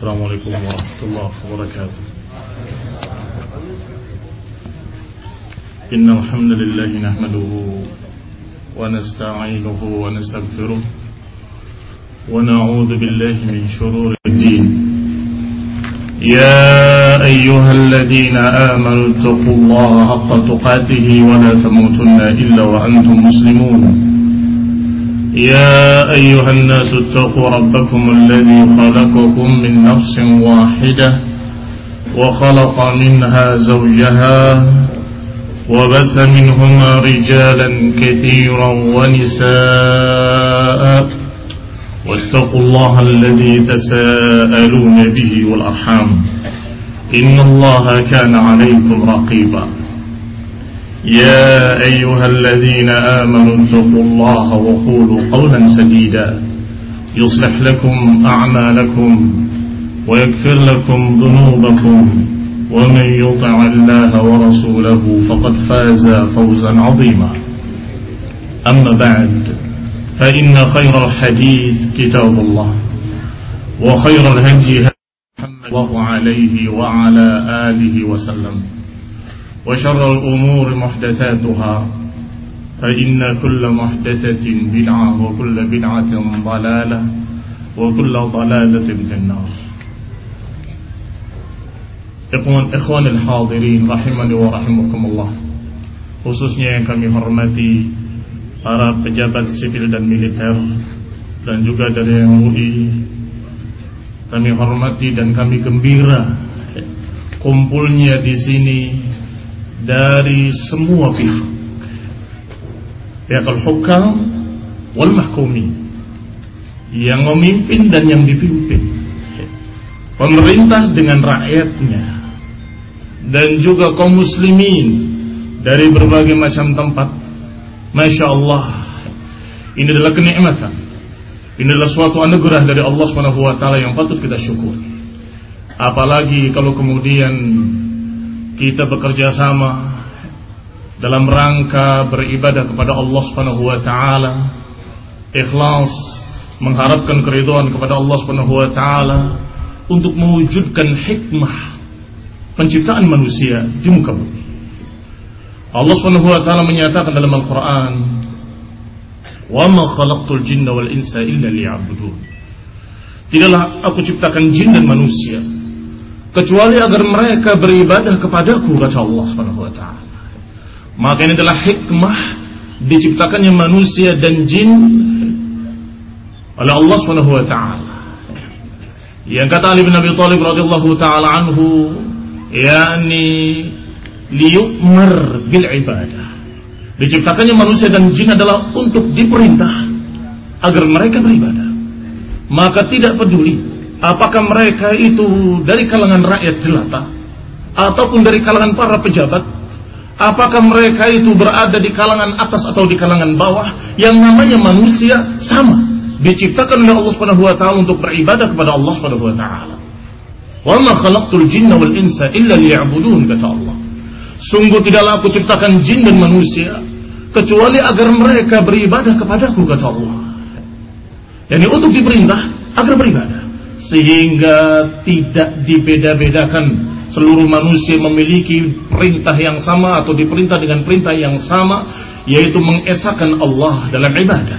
Assalamualaikum warahmatullahi wabarakatuh. Innal hamdalillah nahmaduhu wa nasta'inuhu wa nastaghfiruh wa na'udzu billahi min shururi ad-din. Ya ayyuhalladzina amanu taqullaha haqqa tuqatih wa la tamutunna illa wa antum muslimun. يا أيها الناس اتقوا ربكم الذي خلقكم من نفس واحدة وخلق منها زوجها وبث منهما رجالا كثيرا ونساء واتقوا الله الذي تساءلون به والأرحام إن الله كان عليكم رقيبا يا أيها الذين آمنوا اتقوا الله وقولوا قولا سديدا يصلح لكم أعمالكم ويغفر لكم ذنوبكم ومن يطع الله ورسوله فقد فاز فوزا عظيما أما بعد فإن خير الحديث كتاب الله وخير الهدي محمد الله عليه وعلى آله وسلم وشر الأمور محدثاتها فإن كل محدثة بدعة وكل بدعة ضلالة وكل ضلالة في النار. Ikhwan al-hadirin rahimani wa rahimakumullah, khususnya yang kami hormati para pejabat sipil dan militer dan juga dari MUI, kami hormati dan kami gembira kumpulnya di sini dari semua pihak al-hukam wal mahkumi, yang memimpin dan yang dipimpin, pemerintah dengan rakyatnya, dan juga kaum muslimin dari berbagai macam tempat. Masya Allah, ini adalah kenikmatan, ini adalah suatu anugerah dari Allah SWT yang patut kita syukuri. Apalagi kalau kemudian kita bekerja sama dalam rangka beribadah kepada Allah Subhanahu wa taala, ikhlas, mengharapkan keridhaan kepada Allah Subhanahu wa taala untuk mewujudkan hikmah penciptaan manusia di muka bumi. Allah Subhanahu wa taala menyatakan dalam Al-Qur'an, "Wa ma khalaqtul jinna wal insa illa liya'budun." Tidaklah aku ciptakan jin dan manusia kecuali agar mereka beribadah kepadaku, kata Allah Subhanahu wa taala. Maka ini adalah hikmah diciptakannya manusia dan jin oleh Allah Subhanahu wa taala. Yang kata Ali bin Abi Thalib radhiyallahu taala anhu, yakni liyu'mar bil ibadah. Diciptakannya manusia dan jin adalah untuk diperintah agar mereka beribadah. Maka tidak peduli apakah mereka itu dari kalangan rakyat jelata ataupun dari kalangan para pejabat, apakah mereka itu berada di kalangan atas atau di kalangan bawah, yang namanya manusia sama, diciptakan oleh Allah Subhanahu wa taala untuk beribadah kepada Allah Subhanahu wa taala. Wa ma khalaqtul jinna wal insa illa liya'budun, kata Allah. Sungguh tidaklah aku ciptakan jin dan manusia kecuali agar mereka beribadah kepadaku, kata Allah. Yani untuk diperintah agar beribadah, sehingga tidak dibeda-bedakan. Seluruh manusia memiliki perintah yang sama atau diperintah dengan perintah yang sama, yaitu mengesahkan Allah dalam ibadah.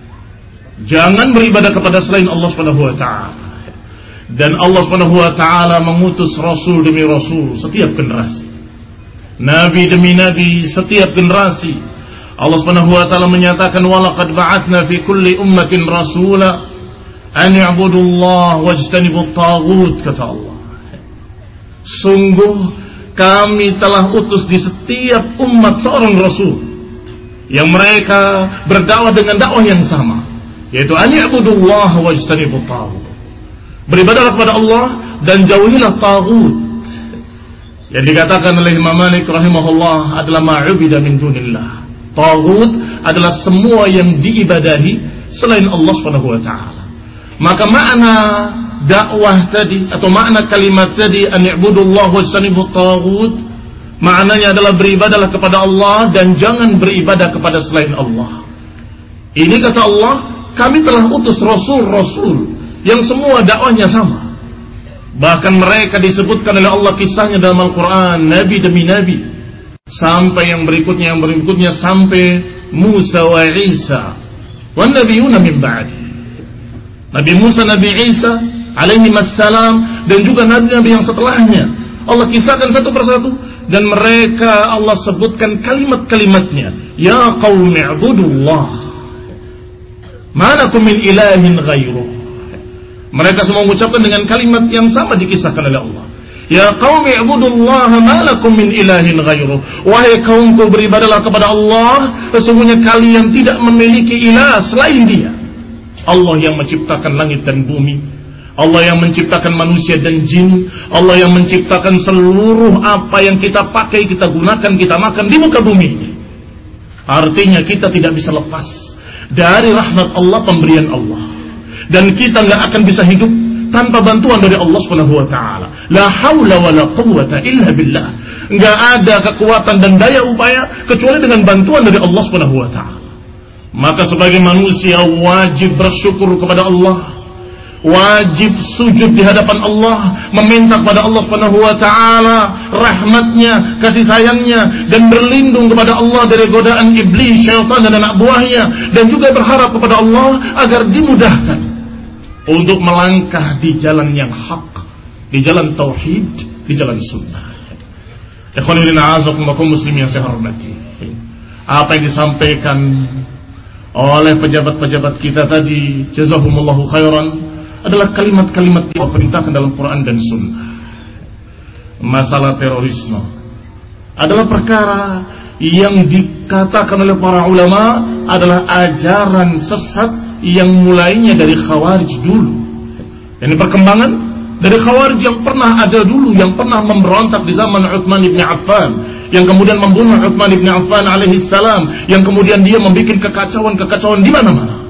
Jangan beribadah kepada selain Allah Subhanahu wa taala. Dan Allah Subhanahu wa taala mengutus rasul demi rasul setiap generasi, nabi demi nabi setiap generasi. Allah Subhanahu wa taala menyatakan, "Wa laqad ba'atsna fi kulli ummatin rasula an i'budullah wajtanibut taghut," kata Allah. Sungguh kami telah utus di setiap umat seorang rasul yang mereka berdakwah dengan dakwah yang sama, yaitu an i'budullah wajtanibut taghut. Beribadahlah kepada Allah dan jauhilah taghut. Yang dikatakan oleh Imam Malik rahimahullah adalah ma'ubida min dunillah. Taghut adalah semua yang diibadahi selain Allah Subhanahu wa taala. Maka makna dakwah tadi atau makna kalimat tadi an i'budullah wajtanibut taghut, maknanya adalah beribadahlah kepada Allah dan jangan beribadah kepada selain Allah. Ini kata Allah, kami telah utus rasul-rasul yang semua dakwahnya sama. Bahkan mereka disebutkan oleh Allah kisahnya dalam Al-Quran, nabi demi nabi, sampai yang berikutnya sampai Musa wa Isa wa nabiyuna min ba'di. Nabi Musa, Nabi Isa alaihi wassalam, dan juga nabi-nabi yang setelahnya Allah kisahkan satu persatu, dan mereka Allah sebutkan kalimat-kalimatnya. Ya qaumi i'budullah ma lakum min ilahin ghairuh. Mereka semua mengucapkan dengan kalimat yang sama dikisahkan oleh Allah. Ya qaumi i'budullah ma lakum min ilahin ghairuh. Wahai kaumku, beribadalah kepada Allah, sesungguhnya kalian tidak memiliki ilah selain Dia. Allah yang menciptakan langit dan bumi, Allah yang menciptakan manusia dan jin, Allah yang menciptakan seluruh apa yang kita pakai, kita gunakan, kita makan di muka bumi ini. Artinya kita tidak bisa lepas dari rahmat Allah, pemberian Allah, dan kita nggak akan bisa hidup tanpa bantuan dari Allah Subhanahu wa taala. La haula wala quwwata illa billah. Nggak ada kekuatan dan daya upaya kecuali dengan bantuan dari Allah Subhanahu wa taala. Maka sebagai manusia wajib bersyukur kepada Allah, wajib sujud di hadapan Allah, meminta kepada Allah Subhanahu wa taala rahmatnya, kasih sayangnya, dan berlindung kepada Allah dari godaan iblis, syaitan dan anak buahnya, dan juga berharap kepada Allah agar dimudahkan untuk melangkah di jalan yang hak, di jalan tauhid, di jalan sunnah. Ikhwan fillah, azakumullah muslimin yang saya hormati. Apa yang disampaikan oleh pejabat-pejabat kita tadi, jazahumullahu khairan, adalah kalimat-kalimat yang diperintahkan dalam Quran dan Sunnah. Masalah terorisme adalah perkara yang dikatakan oleh para ulama adalah ajaran sesat yang mulainya dari Khawarij dulu. Ini perkembangan dari Khawarij yang pernah ada dulu, yang pernah memberontak di zaman Utsman bin Affan, yang kemudian membunuh Utsman bin Affan alaihi salam, yang kemudian dia membuat kekacauan di mana-mana.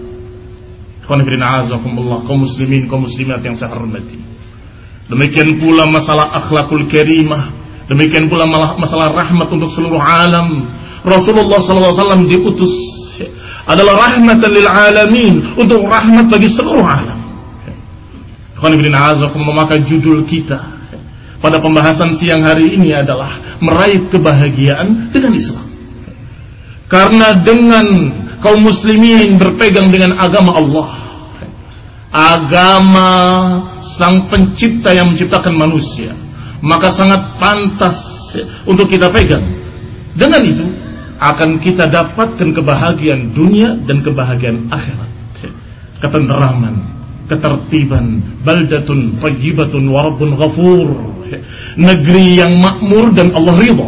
Kaum muslimin, kaum muslimat yang saya hormati. Demikian pula masalah akhlakul karimah, demikian pula masalah rahmat untuk seluruh alam. Rasulullah SAW diutus adalah rahmatan lil alamin, untuk rahmat bagi seluruh alam. Maka judul kita pada pembahasan siang hari ini adalah meraih kebahagiaan dengan Islam. Karena dengan kaum muslimin berpegang dengan agama Allah, agama sang pencipta yang menciptakan manusia, maka sangat pantas untuk kita pegang. Dengan itu akan kita dapatkan kebahagiaan dunia dan kebahagiaan akhirat. Ketenteraman, ketertiban, baldatun thayyibatun wa rabbun ghafur. Negeri yang makmur dan Allah ridha.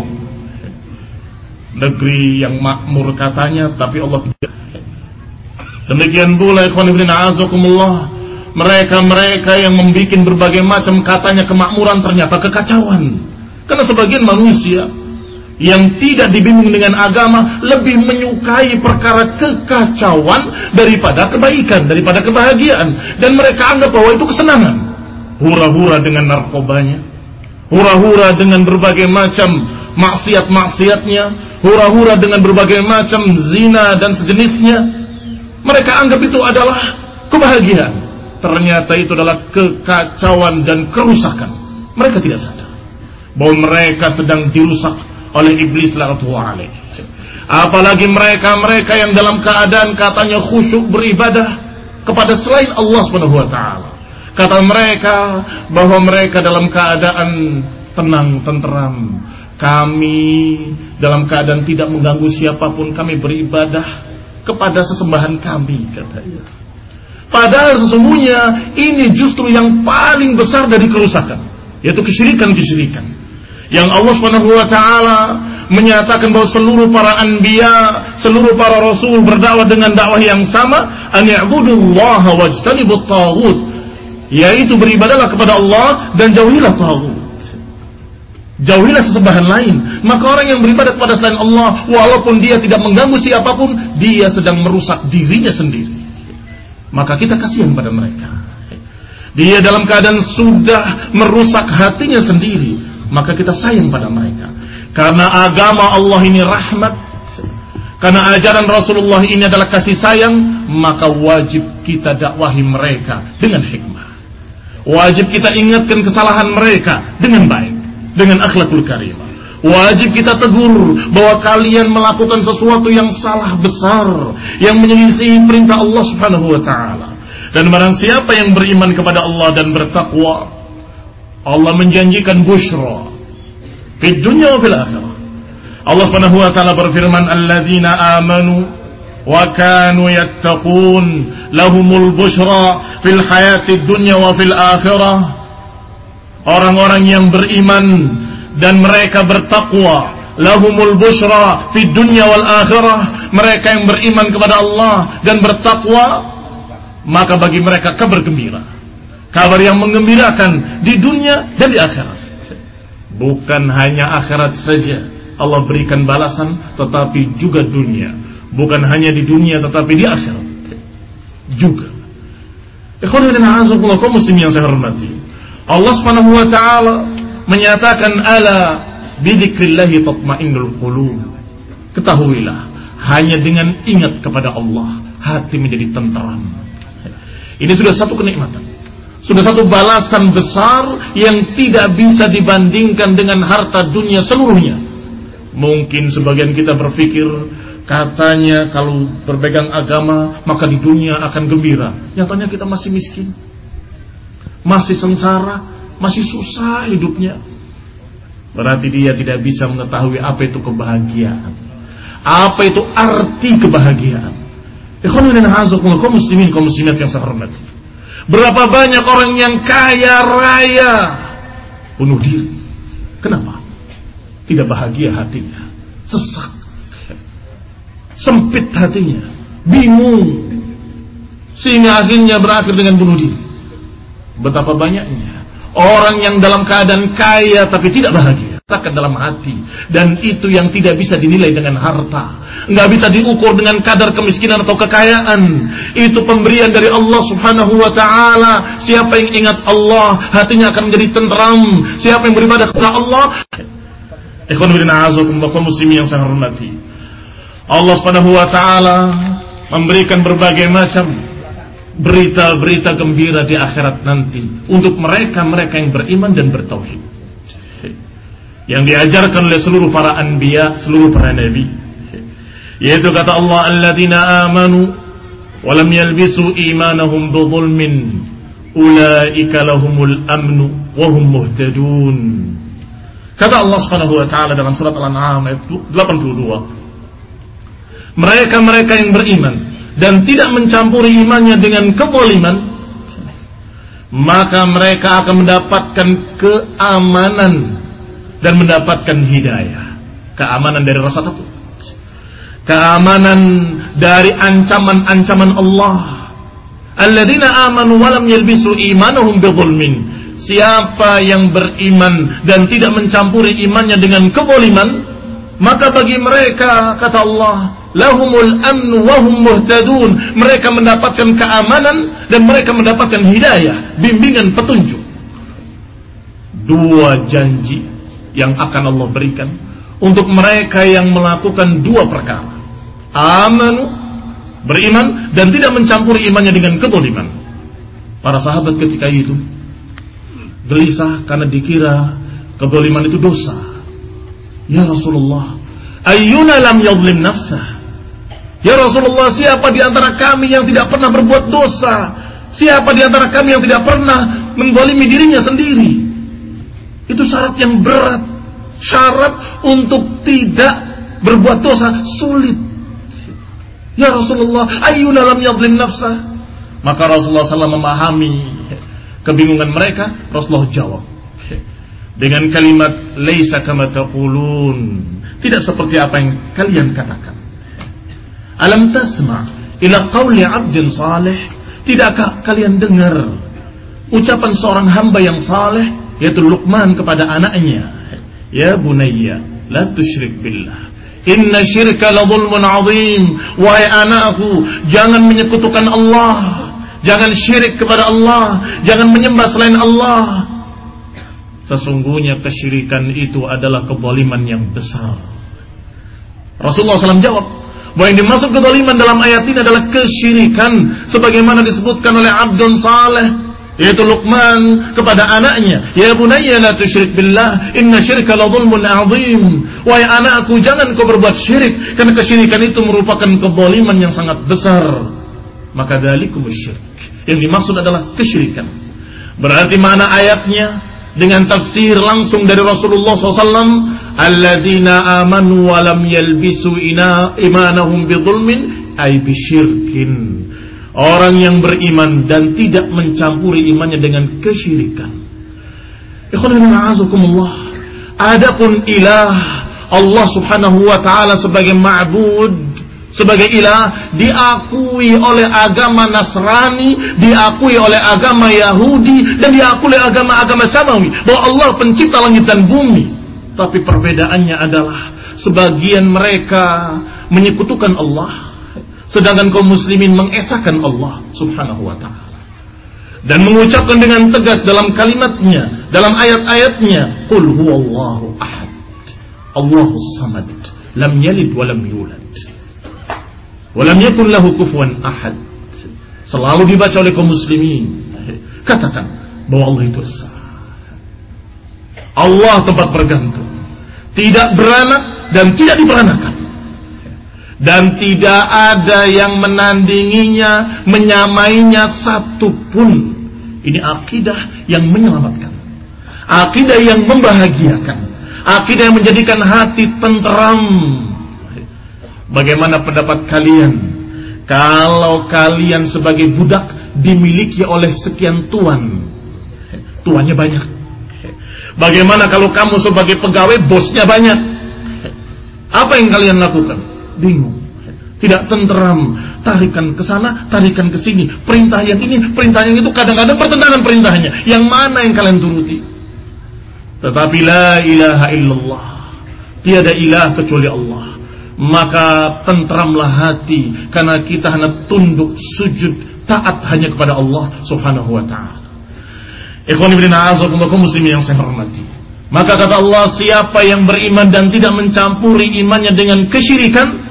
Negeri yang makmur katanya, tapi Allah tidak. Demikian pula ikhwan fillah azakumullah, mereka yang membuat berbagai macam katanya kemakmuran, ternyata kekacauan. Karena sebagian manusia yang tidak dibimbing dengan agama lebih menyukai perkara kekacauan daripada kebaikan, daripada kebahagiaan, dan mereka anggap bahwa itu kesenangan. Hura-hura dengan narkobanya, hura-hura dengan berbagai macam maksiat-maksiatnya, hura-hura dengan berbagai macam zina dan sejenisnya. Mereka anggap itu adalah kebahagiaan. Ternyata itu adalah kekacauan dan kerusakan. Mereka tidak sadar bahwa mereka sedang dirusak oleh iblis la'natullah alaih. Apalagi mereka yang dalam keadaan katanya khusyuk beribadah kepada selain Allah Subhanahu wa taala. Kata mereka bahwa mereka dalam keadaan tenang, tenteram. Kami dalam keadaan tidak mengganggu siapapun, kami beribadah kepada sesembahan kami, katanya. Padahal sesungguhnya ini justru yang paling besar dari kerusakan, yaitu kesyirikan-kesyirikan. Yang Allah Subhanahu wa taala menyatakan bahwa seluruh para anbiya, seluruh para rasul berdakwah dengan dakwah yang sama, an ya'budullaha wajtanibut taghut, yaitu beribadahlah kepada Allah dan jauhilah taghut. Jauhilah sesembahan lain. Maka orang yang beribadah kepada selain Allah, walaupun dia tidak mengganggu siapapun, dia sedang merusak dirinya sendiri. Maka kita kasihan pada mereka. Dia dalam keadaan sudah merusak hatinya sendiri, maka kita sayang pada mereka. Karena agama Allah ini rahmat, karena ajaran Rasulullah ini adalah kasih sayang, maka wajib kita dakwahi mereka dengan hikmah. Wajib kita ingatkan kesalahan mereka dengan baik, dengan akhlakul karimah. Wajib kita tegur bahwa kalian melakukan sesuatu yang salah besar, yang menyelisihi perintah Allah Subhanahu wa taala. Dan barang siapa yang beriman kepada Allah dan bertakwa, Allah menjanjikan busyra fid dunya wa fil akhirah. Allah Subhanahu wa taala berfirman, "Alladzina amanu wa kanu yattaqun lahumul busyra fil hayatid dunya wa fil akhirah." Orang-orang yang beriman dan mereka bertakwa, lahumul busyra fid dunya wal akhirah. Mereka yang beriman kepada Allah dan bertakwa, maka bagi mereka kabar gembira, kabar yang menggembirakan di dunia dan di akhirat. Bukan hanya akhirat saja Allah berikan balasan, tetapi juga dunia. Bukan hanya di dunia, tetapi di akhirat juga. Ikhwan fillah, azakumullah, kaum muslimin yang saya hormati, Allah Subhanahu wa taala menyatakan, ala bidzikrillahi tatma'innul qulub. Ketahuilah, hanya dengan ingat kepada Allah hati menjadi tenteram. Ini sudah satu kenikmatan, sudah satu balasan besar yang tidak bisa dibandingkan dengan harta dunia seluruhnya. Mungkin sebagian kita berpikir, katanya kalau berpegang agama maka di dunia akan gembira. Nyatanya kita masih miskin, masih sengsara, masih susah hidupnya. Berarti dia tidak bisa mengetahui apa itu kebahagiaan, apa itu arti kebahagiaan. Ikhwanuddin hazakumullah, kaum muslimin, kaum muslimat yang saya hormati. Berapa banyak orang yang kaya raya bunuh diri. Kenapa? Tidak bahagia hatinya, sesak, sempit hatinya, bingung, sehingga akhirnya berakhir dengan bunuh diri. Betapa banyaknya orang yang dalam keadaan kaya tapi tidak bahagia, takkan dalam hati. Dan itu yang tidak bisa dinilai dengan harta, nggak bisa diukur dengan kadar kemiskinan atau kekayaan. Itu pemberian dari Allah Subhanahu wa taala. Siapa yang ingat Allah, hatinya akan menjadi tenteram. Siapa yang beribadah kepada Allah, ikhwan fillah, azakumullah, kaum muslimin yang saya hormati, Allah Subhanahu wa taala memberikan berbagai macam berita-berita gembira di akhirat nanti untuk mereka-mereka yang beriman dan bertauhid, yang diajarkan oleh seluruh para anbiya, seluruh para nabi. Yaitu kata Allah, alladzina amanu wa lam yalbisu imanahum bidzulmin ulaika lahumul amnu wa hum muhtadun. Kata Allah Subhanahu wa taala dalam surat Al-An'am ayat 82, mereka-mereka yang beriman dan tidak mencampuri imannya dengan kezaliman, maka mereka akan mendapatkan keamanan dan mendapatkan hidayah. Keamanan dari rasa takut, keamanan dari ancaman-ancaman Allah. Alladzina amanu wa lam yalbisu imanahum bidzulmin. Siapa yang beriman dan tidak mencampuri imannya dengan kezaliman, maka bagi mereka, kata Allah, lahumul amnu wa hum muhtadun. Mereka mendapatkan keamanan dan mereka mendapatkan hidayah, bimbingan, petunjuk. Dua janji yang akan Allah berikan untuk mereka yang melakukan dua perkara: amanu, beriman, dan tidak mencampuri imannya dengan kezaliman. Para sahabat ketika itu gelisah karena dikira kezaliman itu dosa. Ya Rasulullah, ayyuna lam yadhlim nafsah? Ya Rasulullah, siapa di antara kami yang tidak pernah berbuat dosa? Siapa di antara kami yang tidak pernah menzalimi dirinya sendiri? Itu syarat yang berat. Syarat untuk tidak berbuat dosa sulit. Ya Rasulullah, ayyuna lam yadhlim nafsah? Maka Rasulullah SAW memahami kebingungan mereka. Rasulullah jawab dengan kalimat, laisa kama taqulun, tidak seperti apa yang kalian katakan. Alam tasma' ila qauli 'abdin salih, tidakkah kalian dengar ucapan seorang hamba yang saleh, yaitu Luqman kepada anaknya, ya bunayya la tusyrik billah, inna syirka la zulmun 'adzim. Wahai anakku, jangan menyekutukan Allah, jangan syirik kepada Allah, jangan menyembah selain Allah. Sesungguhnya kesyirikan itu adalah kezaliman yang besar. Rasulullah SAW jawab bahwa yang dimaksud kezaliman dalam ayat ini adalah kesyirikan, sebagaimana disebutkan oleh Abdun Saleh yaitu Luqman kepada anaknya, ya bunayya la tusyrik billah inna syirka la dzulmun 'adzim. Wahai anakku, jangan kau berbuat syirik, karena kesyirikan itu merupakan kezaliman yang sangat besar. Maka dzalikumus syirk, yang dimaksud adalah kesyirikan. Berarti mana ayatnya dengan tafsir langsung dari Rasulullah SAW, alladzina amanu wa lam yalbisu imanahum bidzulmin ay bisyirkin. Orang yang beriman dan tidak mencampuri imannya dengan kesyirikan. Adapun ilah Allah subhanahu wa ta'ala sebagai ma'bud, sebagai ilah, diakui oleh agama Nasrani, diakui oleh agama Yahudi, dan diakui oleh agama-agama Samawi, bahwa Allah pencipta langit dan bumi. Tapi perbedaannya adalah sebagian mereka menyekutukan Allah, sedangkan kaum muslimin mengesahkan Allah subhanahu wa ta'ala, dan mengucapkan dengan tegas dalam kalimatnya, dalam ayat-ayatnya, qul huwallahu ahad, Allahus samad, lam yalid wa lam yulad wa lam yakun lahu kufuwan ahad. Selalu dibaca oleh kaum muslimin, katakan bahwa Allah itu esa, Allah tempat bergantung, tidak beranak dan tidak diperanakan, dan tidak ada yang menandinginya, menyamainya satupun. Ini akidah yang menyelamatkan, akidah yang membahagiakan, akidah yang menjadikan hati tenteram. Bagaimana pendapat kalian kalau kalian sebagai budak dimiliki oleh sekian tuan, tuannya banyak? Bagaimana kalau kamu sebagai pegawai, bosnya banyak? Apa yang kalian lakukan? Bingung, tidak tenteram, tarikan ke sana, tarikan ke sini, perintah yang ini, perintah yang itu, kadang-kadang pertentangan perintahnya. Yang mana yang kalian turuti? Tetapi la ilaha illallah, tiada ilah kecuali Allah, maka tenteramlah hati, karena kita hanya tunduk, sujud, taat hanya kepada Allah subhanahu wa ta'ala. Ikhwan ibn a'azakumullah, muslimin yang saya hormati, maka kata Allah, siapa yang beriman dan tidak mencampuri imannya dengan kesyirikan,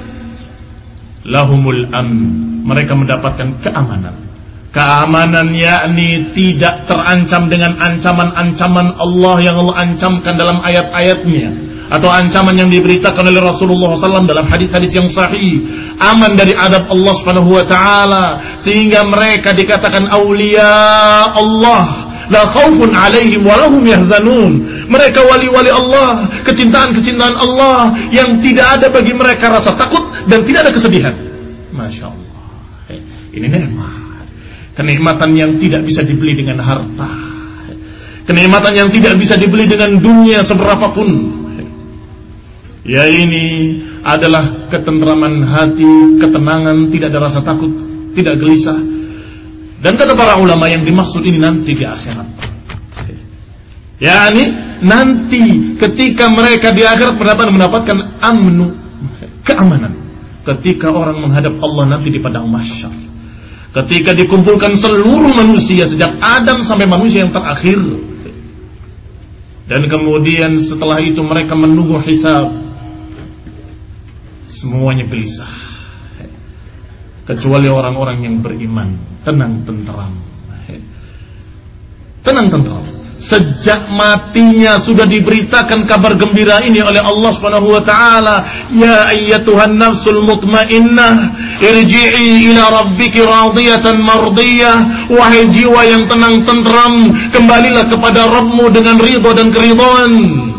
lahumul amn, mereka mendapatkan keamanan. Keamanan yakni tidak terancam dengan ancaman-ancaman Allah yang Allah ancamkan dalam ayat-ayatnya, atau ancaman yang diberitakan oleh Rasulullah SAW dalam hadis-hadis yang sahih. Aman dari adab Allah Subhanahu wa ta'ala, sehingga mereka dikatakan aulia Allah, la khaufun alaihim wa lahum yahzanun. Mereka wali-wali Allah, kecintaan-kecintaan Allah yang tidak ada bagi mereka rasa takut dan tidak ada kesedihan. Masya Allah, ini nikmat, kenikmatan yang tidak bisa dibeli dengan harta, kenikmatan yang tidak bisa dibeli dengan dunia seberapapun. Ya, ini adalah ketentraman hati, ketenangan, tidak ada rasa takut, tidak gelisah. Dan kata para ulama, yang dimaksud ini nanti di akhirat. Ya, ini nanti ketika mereka di akhirat mendapatkan amnu, keamanan. Ketika orang menghadap Allah nanti di padang mahsyar, ketika dikumpulkan seluruh manusia sejak Adam sampai manusia yang terakhir, dan kemudian setelah itu mereka menunggu hisab, semuanya gelisah kecuali orang-orang yang beriman, tenang tenteram, tenang tenteram. Sejak matinya sudah diberitakan kabar gembira ini oleh Allah Subhanahu wa ta'ala, ya ayyatuhan nafsul mutmainnah irji'i ila rabbiki radiyatan mardiyah. Wahai jiwa yang tenang tenteram, kembalilah kepada Rabbmu dengan ridha dan keridhaan.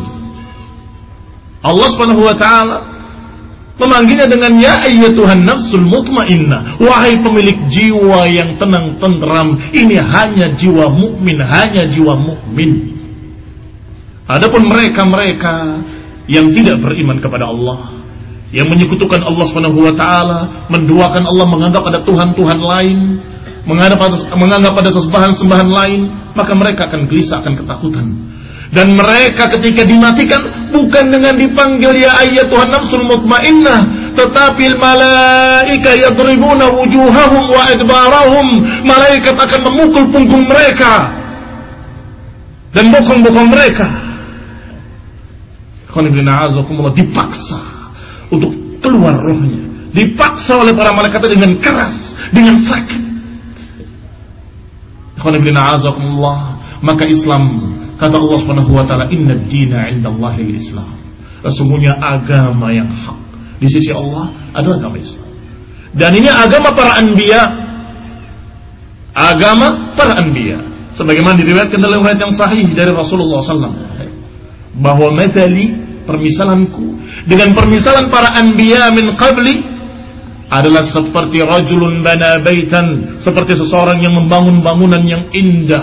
Allah Subhanahu wa ta'ala memanggilnya dengan ya ayyatuhan nafsul mutmainnah, wahai pemilik jiwa yang tenang tenteram. Ini hanya jiwa mukmin, hanya jiwa mukmin. Adapun mereka-mereka yang tidak beriman kepada Allah, yang menyekutukan Allah Subhanahu wa taala, menduakan Allah, menganggap ada tuhan-tuhan lain, menganggap ada sembahan-sembahan lain, maka mereka akan gelisah, akan ketakutan. Dan mereka ketika dimatikan bukan dengan dipanggil ya ayyatuhan nafsul mutmainnah, tetapi malaika yadribuna wujuhahum wa adbarahum. Malaikat akan memukul punggung mereka dan bokong-bokong mereka. Dipaksa untuk keluar rohnya, dipaksa oleh para malaikat dengan keras, dengan sakit. Maka Islam, kata Allah Subhanahu wa taala, "Innad dina 'indallahil Islam." Sesungguhnya agama yang hak di sisi Allah adalah agama Islam. Dan ini agama para anbiya. Agama para anbiya. Sebagaimana diriwayatkan dalam riwayat yang sahih dari Rasulullah SAW, bahwa mathali, permisalanku dengan permisalan para anbiya min qabli adalah seperti rajulun bana baitan, seperti seseorang yang membangun bangunan yang indah.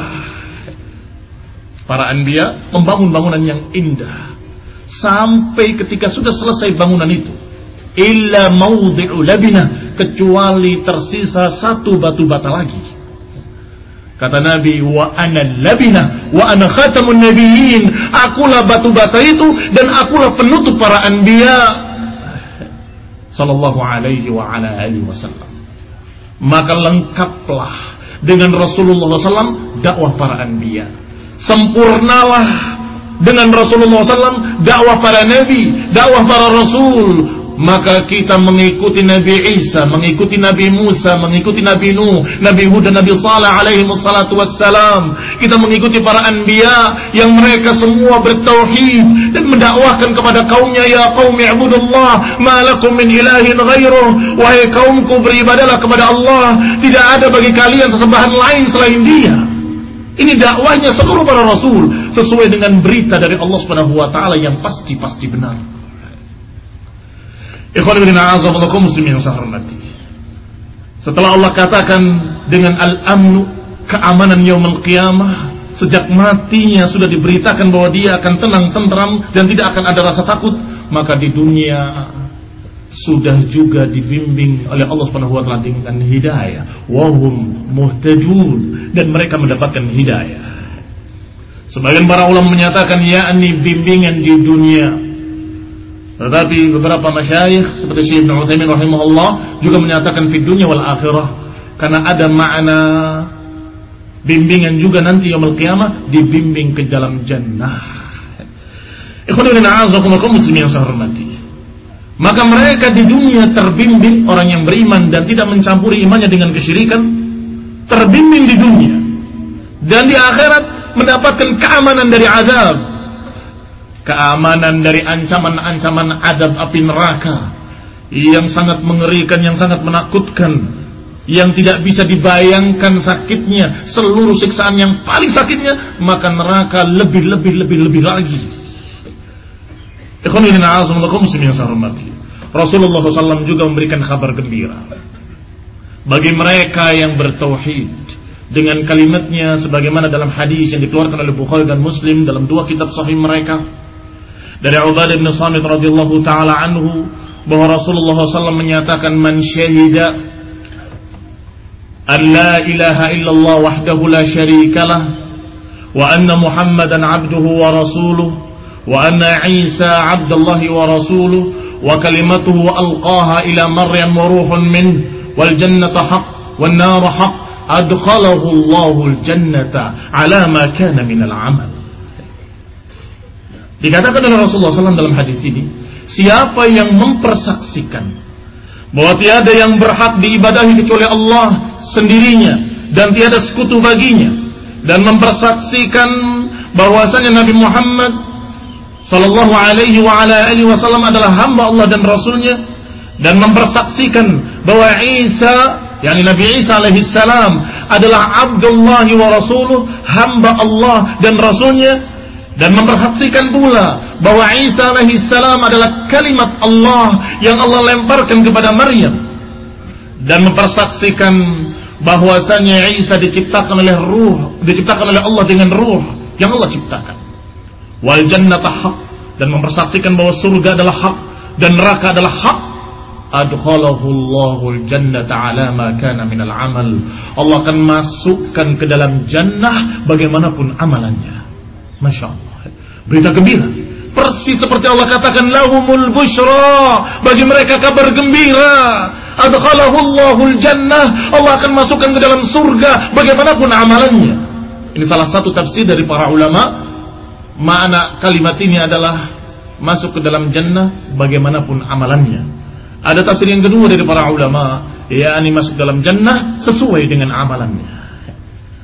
Para anbiya membangun bangunan yang indah sampai ketika sudah selesai bangunan itu, illa mawdi'u labinah, kecuali tersisa satu batu bata lagi. Kata Nabi, wa ana labinah wa ana khatamun nabiyyin, akulah batu bata itu dan akulah penutup para anbiya sallallahu alaihi wa ala alihi wasallam. Maka lengkaplah dengan Rasulullah SAW dakwah para anbiya, sempurnalah dengan Rasulullah SAW dakwah para nabi, dakwah para rasul. Maka kita mengikuti Nabi Isa, mengikuti Nabi Musa, mengikuti Nabi Nuh, Nabi Hud dan Nabi Saleh alaihi wassalatu wassalam. Kita mengikuti para anbiya yang mereka semua bertauhid dan mendakwahkan kepada kaumnya, ya qaumi ibudullah ma lakum min ilahin ghairuh, wahai kaumku beribadalah kepada Allah, tidak ada bagi kalian sesembahan lain selain Dia. Ini dakwahnya seluruh para rasul sesuai dengan berita dari Allah Subhanahu wa taala yang pasti benar. Setelah Allah katakan dengan al-amnu, keamanan yaumul qiyamah, sejak matinya sudah diberitakan bahwa dia akan tenang, tentram dan tidak akan ada rasa takut, maka di dunia sudah juga dibimbing oleh Allah Subhanahu wa taala dengan hidayah, wahum muhtadun, dan mereka mendapatkan hidayah. Sebagian para ulama menyatakan yakni bimbingan di dunia. Tetapi beberapa masyayikh seperti Syekh Ibnu Utsaimin rahimahullah juga menyatakan fi dunya wal akhirah, karena ada makna bimbingan juga nanti yaumul qiyamah, dibimbing ke dalam jannah. Ikhwan fillah a'azakumullah muslimin yang saya hormati. Maka mereka di dunia terbimbing, orang yang beriman dan tidak mencampuri imannya dengan kesyirikan, terbimbing di dunia, dan di akhirat mendapatkan keamanan dari azab, keamanan dari ancaman-ancaman adab api neraka yang sangat mengerikan, yang sangat menakutkan, yang tidak bisa dibayangkan sakitnya, seluruh siksaan yang paling sakitnya, maka neraka lebih lagi. Rasulullah SAW juga memberikan kabar gembira bagi mereka yang bertauhid dengan kalimatnya, sebagaimana dalam hadis yang dikeluarkan oleh Bukhari dan Muslim dalam dua kitab sahih mereka dari Ubadah bin Samit radhiyallahu taala anhu, bahwa Rasulullah SAW menyatakan, man syahida an la ilaha illallah wahdahu la syarikalah wa anna Muhammadan abduhu wa rasuluh wa anna Isa abdullahi wa rasuluh wa kalimatuhu alqaha ila Maryam wa ruhun min wal jannata haqq wan nar haqq adkhalahu Allahul jannata ala ma kana minal amal. Dikatakan oleh Rasulullah SAW dalam hadis ini, siapa yang mempersaksikan bahwa tiada yang berhak diibadahi kecuali Allah sendirinya dan tiada sekutu baginya, dan mempersaksikan bahwasanya Nabi Muhammad sallallahu alaihi wa ala alihi wasallam adalah hamba Allah dan Rasulnya, dan mempersaksikan bahwa Isa, yakni Nabi Isa alaihi salam, adalah Abdullah wa Rasuluh, hamba Allah dan Rasulnya, dan mempersaksikan pula bahwa Isa alaihi salam adalah kalimat Allah yang Allah lemparkan kepada Maryam, dan mempersaksikan bahwasanya Isa diciptakan oleh Allah dengan ruh yang Allah ciptakan. Wal jannata haq, dan mempersaksikan bahwa surga adalah hak dan neraka adalah hak. Adkhalahu Allahul jannata ala ma kana minal amal. Allah akan masukkan ke dalam jannah bagaimanapun amalannya. Masya Allah, berita gembira, persis seperti Allah katakan, lahumul busyra, bagi mereka kabar gembira. Adkhalahu Allahul jannah, Allah akan masukkan ke dalam surga bagaimanapun amalannya. Ini salah satu tafsir dari para ulama. Makna kalimat ini adalah masuk ke dalam jannah bagaimanapun amalannya. Ada tafsir yang kedua dari para ulama, yakni masuk dalam jannah sesuai dengan amalannya.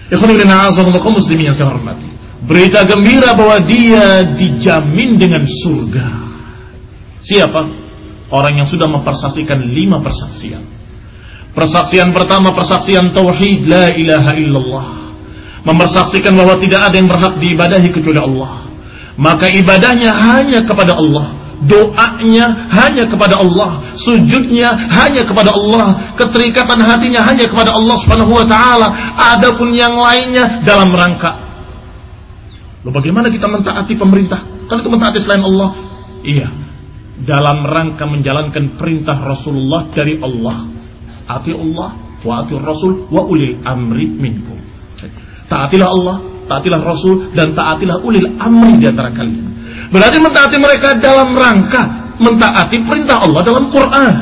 Kaum muslimin yang saya hormati, berita gembira bahwa dia dijamin dengan surga. Siapa? Orang yang sudah mempersaksikan 5 persaksian. Persaksian pertama, persaksian tauhid, la ilaha illallah, mempersaksikan bahwa tidak ada yang berhak diibadahi kecuali Allah, maka ibadahnya hanya kepada Allah, doanya hanya kepada Allah, sujudnya hanya kepada Allah, keterikatan hatinya hanya kepada Allah Subhanahu wa taala. Adapun yang lainnya dalam rangka, loh bagaimana kita mentaati pemerintah? Kan itu mentaati selain Allah. Iya, dalam rangka menjalankan perintah Rasulullah dari Allah. Ati Allah wa ati Rasul wa ulil amri minkum. Taatilah Allah, taatilah Rasul, dan taatilah ulil amri di antara kalian. Berarti mentaati mereka dalam rangka mentaati perintah Allah dalam Quran.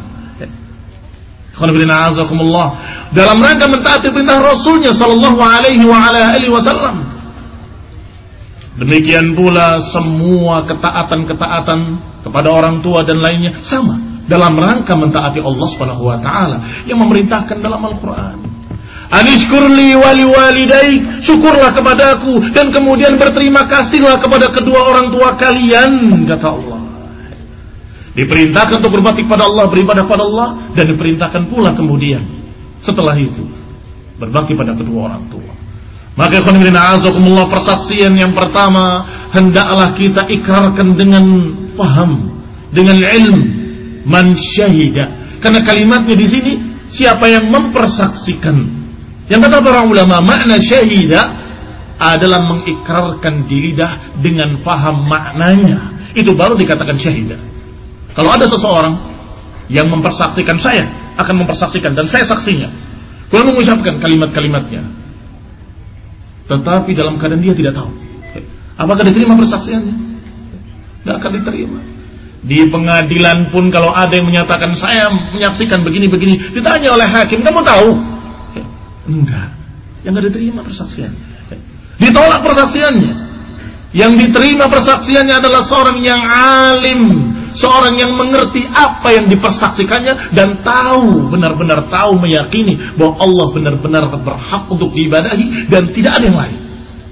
Dalam rangka mentaati perintah Rasulnya sallallahu alaihi wa ala alihi wasallam. Demikian pula semua ketaatan-ketaatan kepada orang tua dan lainnya sama, dalam rangka mentaati Allah Subhanahu wa taala yang memerintahkan dalam Al-Qur'an. Anishkurli wali walidaik, syukurlah kepadaku dan kemudian berterima kasihlah kepada kedua orang tua kalian, kata Allah. Diperintahkan untuk berbakti kepada Allah, beribadah kepada Allah, dan diperintahkan pula kemudian setelah itu berbakti pada kedua orang tua. Maka azakumullah, persaksian yang pertama hendaklah kita ikrarkan dengan paham, dengan ilmu, man syahida. Karena kalimatnya di sini siapa yang mempersaksikan. Yang kata para ulama, makna syahida adalah mengikrarkan di lidah dengan paham maknanya. Itu baru dikatakan syahida. Kalau ada seseorang yang mempersaksikan, saya akan mempersaksikan dan saya saksinya, kemudian mengucapkan kalimat-kalimatnya, tetapi dalam keadaan dia tidak tahu, apakah diterima persaksiannya? Tidak akan diterima. Di pengadilan pun kalau ada yang menyatakan saya menyaksikan begini-begini, ditanya oleh hakim, kamu tahu? Enggak. Yang tidak diterima persaksiannya, ditolak persaksiannya. Yang diterima persaksiannya adalah seorang yang alim, seorang yang mengerti apa yang dipersaksikannya dan tahu, benar-benar tahu, meyakini bahwa Allah benar-benar berhak untuk diibadahi dan tidak ada yang lain.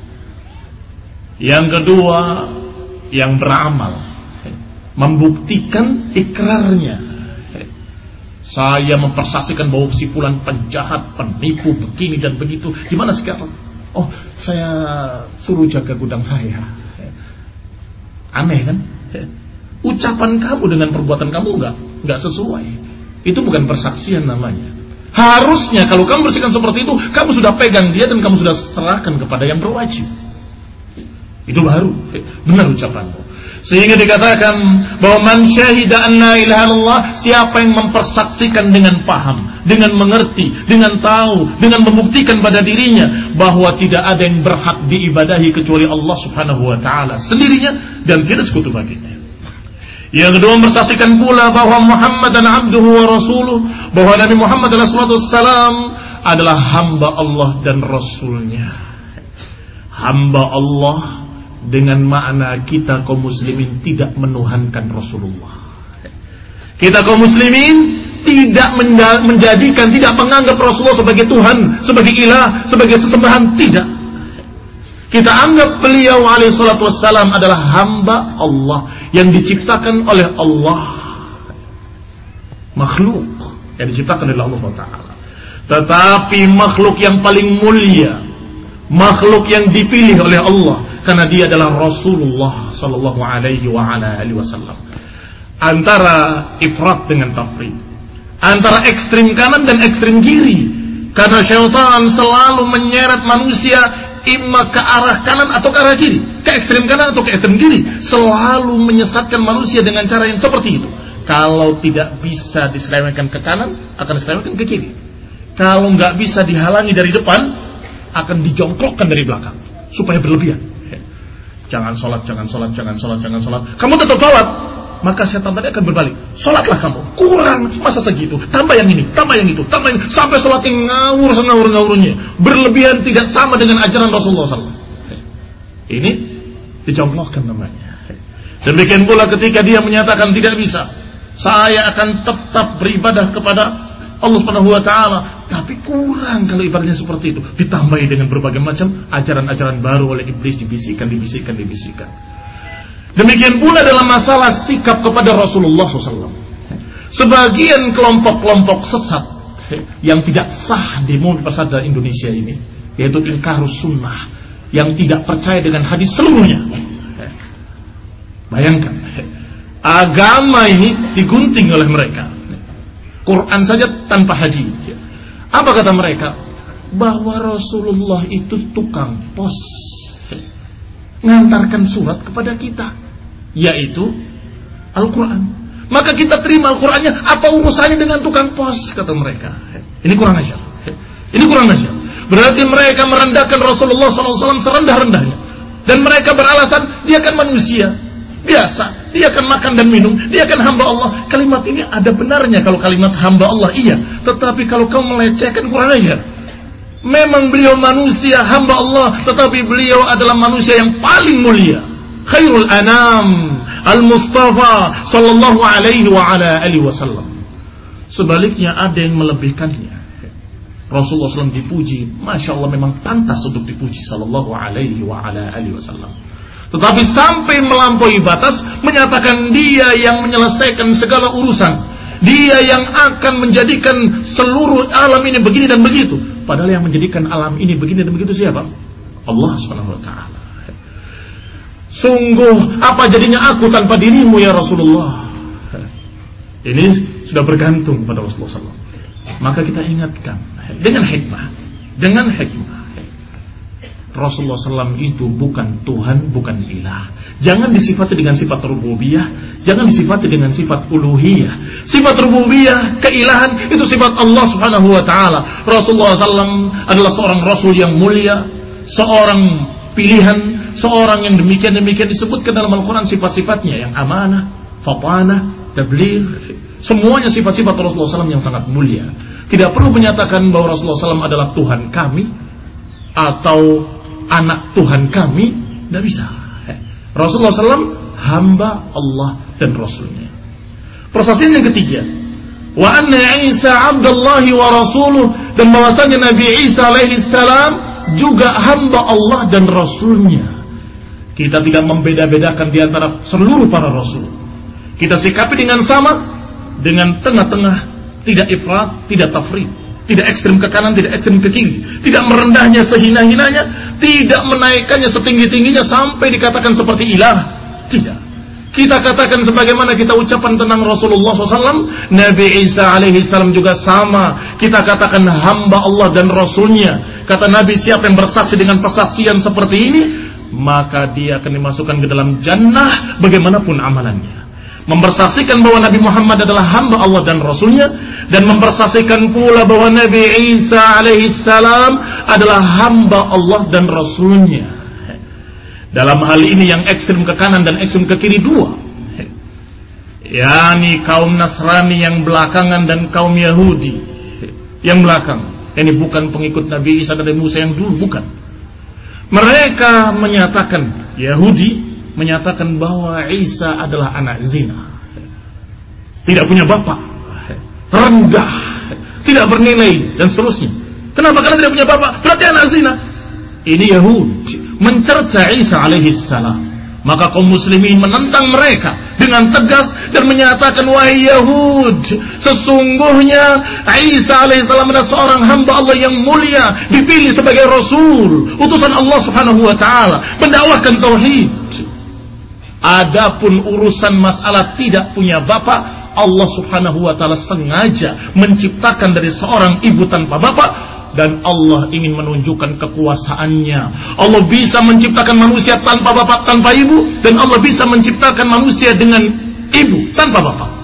Yang kedua, yang beramal, membuktikan ikrarnya. Saya mempersaksikan bahwa si fulan penjahat, penipu, begini dan begitu. Gimana sekarang? Oh, saya suruh jaga gudang saya. Aneh kan? Ucapan kamu dengan perbuatan kamu enggak sesuai. Itu bukan persaksian namanya. Harusnya kalau kamu bersikap seperti itu, kamu sudah pegang dia dan kamu sudah serahkan kepada yang berwajib. Itu baru benar ucapanmu. Sehingga dikatakan bahwa man syahida an la ilaha illallah, siapa yang mempersaksikan dengan paham, dengan mengerti, dengan tahu, dengan membuktikan pada dirinya bahwa tidak ada yang berhak diibadahi kecuali Allah Subhanahu wa taala sendirinya dan tidak sekutu baginya. Yang kedua, mempersaksikan pula bahwa Muhammadan abduhu wa rasuluh, bahwa Nabi Muhammad adalah hamba Allah dan Rasulnya. Hamba Allah dengan makna kita kaum muslimin tidak menuhankan Rasulullah. Kita kaum muslimin tidak menjadikan, tidak menganggap Rasulullah sebagai Tuhan, sebagai ilah, sebagai sesembahan, tidak. Kita anggap beliau alaihi salatu wassalam adalah hamba Allah yang diciptakan oleh Allah, makhluk yang diciptakan oleh Allah Ta'ala. Tetapi makhluk yang paling mulia, makhluk yang dipilih oleh Allah, karena dia adalah Rasulullah sallallahu alaihi wa ala alihi wasallam. Antara ifrat dengan tafrid, antara ekstrim kanan dan ekstrim kiri. Karena syaitan selalu menyeret manusia imma ke arah kanan atau ke arah kiri, ke ekstrim kanan atau ke ekstrim kiri, selalu menyesatkan manusia dengan cara yang seperti itu. Kalau tidak bisa diselewengkan ke kanan, akan diselewengkan ke kiri. Kalau nggak bisa dihalangi dari depan, akan dijongkrokkan dari belakang supaya berlebihan. Jangan sholat, jangan sholat, jangan sholat, jangan sholat. Kamu tetap sholat, maka setan tadi akan berbalik. Sholatlah kamu, kurang masa segitu. Tambah yang ini, tambah yang itu, tambah yang sampai sholatnya ngawur ngawurnya, berlebihan, tidak sama dengan ajaran Rasulullah SAW. Ini dijongklokkan namanya. Demikian pula ketika dia menyatakan tidak bisa, saya akan tetap beribadah kepada Allah Subhanahu wa taala, Tapi kurang kalau ibaratnya seperti itu. Ditambahi dengan berbagai macam ajaran-ajaran baru oleh iblis, dibisikkan. Demikian pula dalam masalah sikap kepada Rasulullah SAW. Sebagian kelompok-kelompok sesat yang tidak sah di masyarakat Indonesia ini, yaitu ingkarus sunnah, yang tidak percaya dengan hadis seluruhnya. Bayangkan, agama ini digunting oleh mereka. Quran saja tanpa hadis. Apa kata mereka? Bahwa Rasulullah itu tukang pos, ngantarkan surat kepada kita, yaitu Al-Quran. Maka kita terima Al-Qurannya. Apa urusannya dengan tukang pos, kata mereka. Ini kurang ajar. Berarti mereka merendahkan Rasulullah SAW serendah-rendahnya. Dan mereka beralasan dia kan manusia biasa, dia akan makan dan minum, dia akan hamba Allah. Kalimat ini ada benarnya kalau kalimat hamba Allah, iya. Tetapi kalau kau melecehkan, kurang ajar. Memang beliau manusia, hamba Allah, tetapi beliau adalah manusia yang paling mulia, khairul anam, al-Mustafa sallallahu alaihi wa ala alihi wasallam. Sebaliknya ada yang melebihkannya. Rasulullah SAW dipuji, Masya Allah memang pantas untuk dipuji sallallahu alaihi wa ala alihi wasallam. Tetapi sampai melampaui batas, menyatakan dia yang menyelesaikan segala urusan, dia yang akan menjadikan seluruh alam ini begini dan begitu. Padahal yang menjadikan alam ini begini dan begitu siapa? Allah Subhanahu wa ta'ala. Sungguh apa jadinya aku tanpa dirimu ya Rasulullah? Ini sudah bergantung pada Rasulullah SAW. Maka kita ingatkan dengan hikmah. Rasulullah SAW itu bukan Tuhan, bukan ilah. Jangan disifati dengan sifat rububiyah, jangan disifati dengan sifat uluhiyah. Sifat rububiyah, keilahan, itu sifat Allah Subhanahu wa ta'ala. Rasulullah SAW adalah seorang Rasul yang mulia, seorang pilihan, seorang yang demikian disebutkan dalam Al-Quran sifat-sifatnya yang amanah, fatanah, tabligh. Semuanya sifat-sifat Rasulullah SAW yang sangat mulia. Tidak perlu menyatakan bahwa Rasulullah SAW adalah Tuhan kami atau anak Tuhan kami. Tidak bisa. Rasulullah SAW hamba Allah dan Rasulnya. Persaksian yang ketiga, wa anna Isa abdallahi wa rasuluh, dan bahwasanya Nabi Isa alaihi salam juga hamba Allah dan Rasulnya. Kita tidak membeda-bedakan di antara seluruh para Rasul. Kita sikapi dengan sama, dengan tengah-tengah, tidak ifrat, tidak tafrid, tidak ekstrem ke kanan, tidak ekstrem ke kiri, tidak merendahnya sehina-hinanya, tidak menaikkannya setinggi-tingginya sampai dikatakan seperti ilah. Tidak. Kita katakan sebagaimana kita ucapan tentang Rasulullah SAW, Nabi Isa alaihi salam juga sama. Kita katakan hamba Allah dan Rasulnya. Kata Nabi, siapa yang bersaksi dengan persaksian seperti ini, maka dia akan dimasukkan ke dalam jannah bagaimanapun amalannya. Mempersaksikan bahwa Nabi Muhammad adalah hamba Allah dan Rasulnya, dan mempersaksikan pula bahwa Nabi Isa alaihi salam adalah hamba Allah dan Rasulnya. Dalam hal ini yang ekstrem ke kanan dan ekstrem ke kiri dua, yakni kaum Nasrani yang belakangan dan kaum Yahudi yang belakang. Ini bukan pengikut Nabi Isa dan Nabi Musa yang dulu, bukan. Mereka menyatakan, Yahudi menyatakan bahwa Isa adalah anak zina, tidak punya bapak, rendah, tidak bernilai, dan seterusnya. Kenapa? Karena tidak punya bapak, berarti anak zina. Ini Yahudi mencerca Isa alaihi salam. Maka kaum muslimin menentang mereka dengan tegas dan menyatakan, wahai Yahud, sesungguhnya Isa alaihi salam adalah seorang hamba Allah yang mulia, dipilih sebagai Rasul, utusan Allah Subhanahu wa ta'ala, mendakwahkan tauhid. Adapun urusan masalah tidak punya bapak, Allah Subhanahu wa ta'ala sengaja menciptakan dari seorang ibu tanpa bapak. Dan Allah ingin menunjukkan kekuasaannya. Allah bisa menciptakan manusia tanpa bapak, tanpa ibu, dan Allah bisa menciptakan manusia dengan ibu tanpa bapak.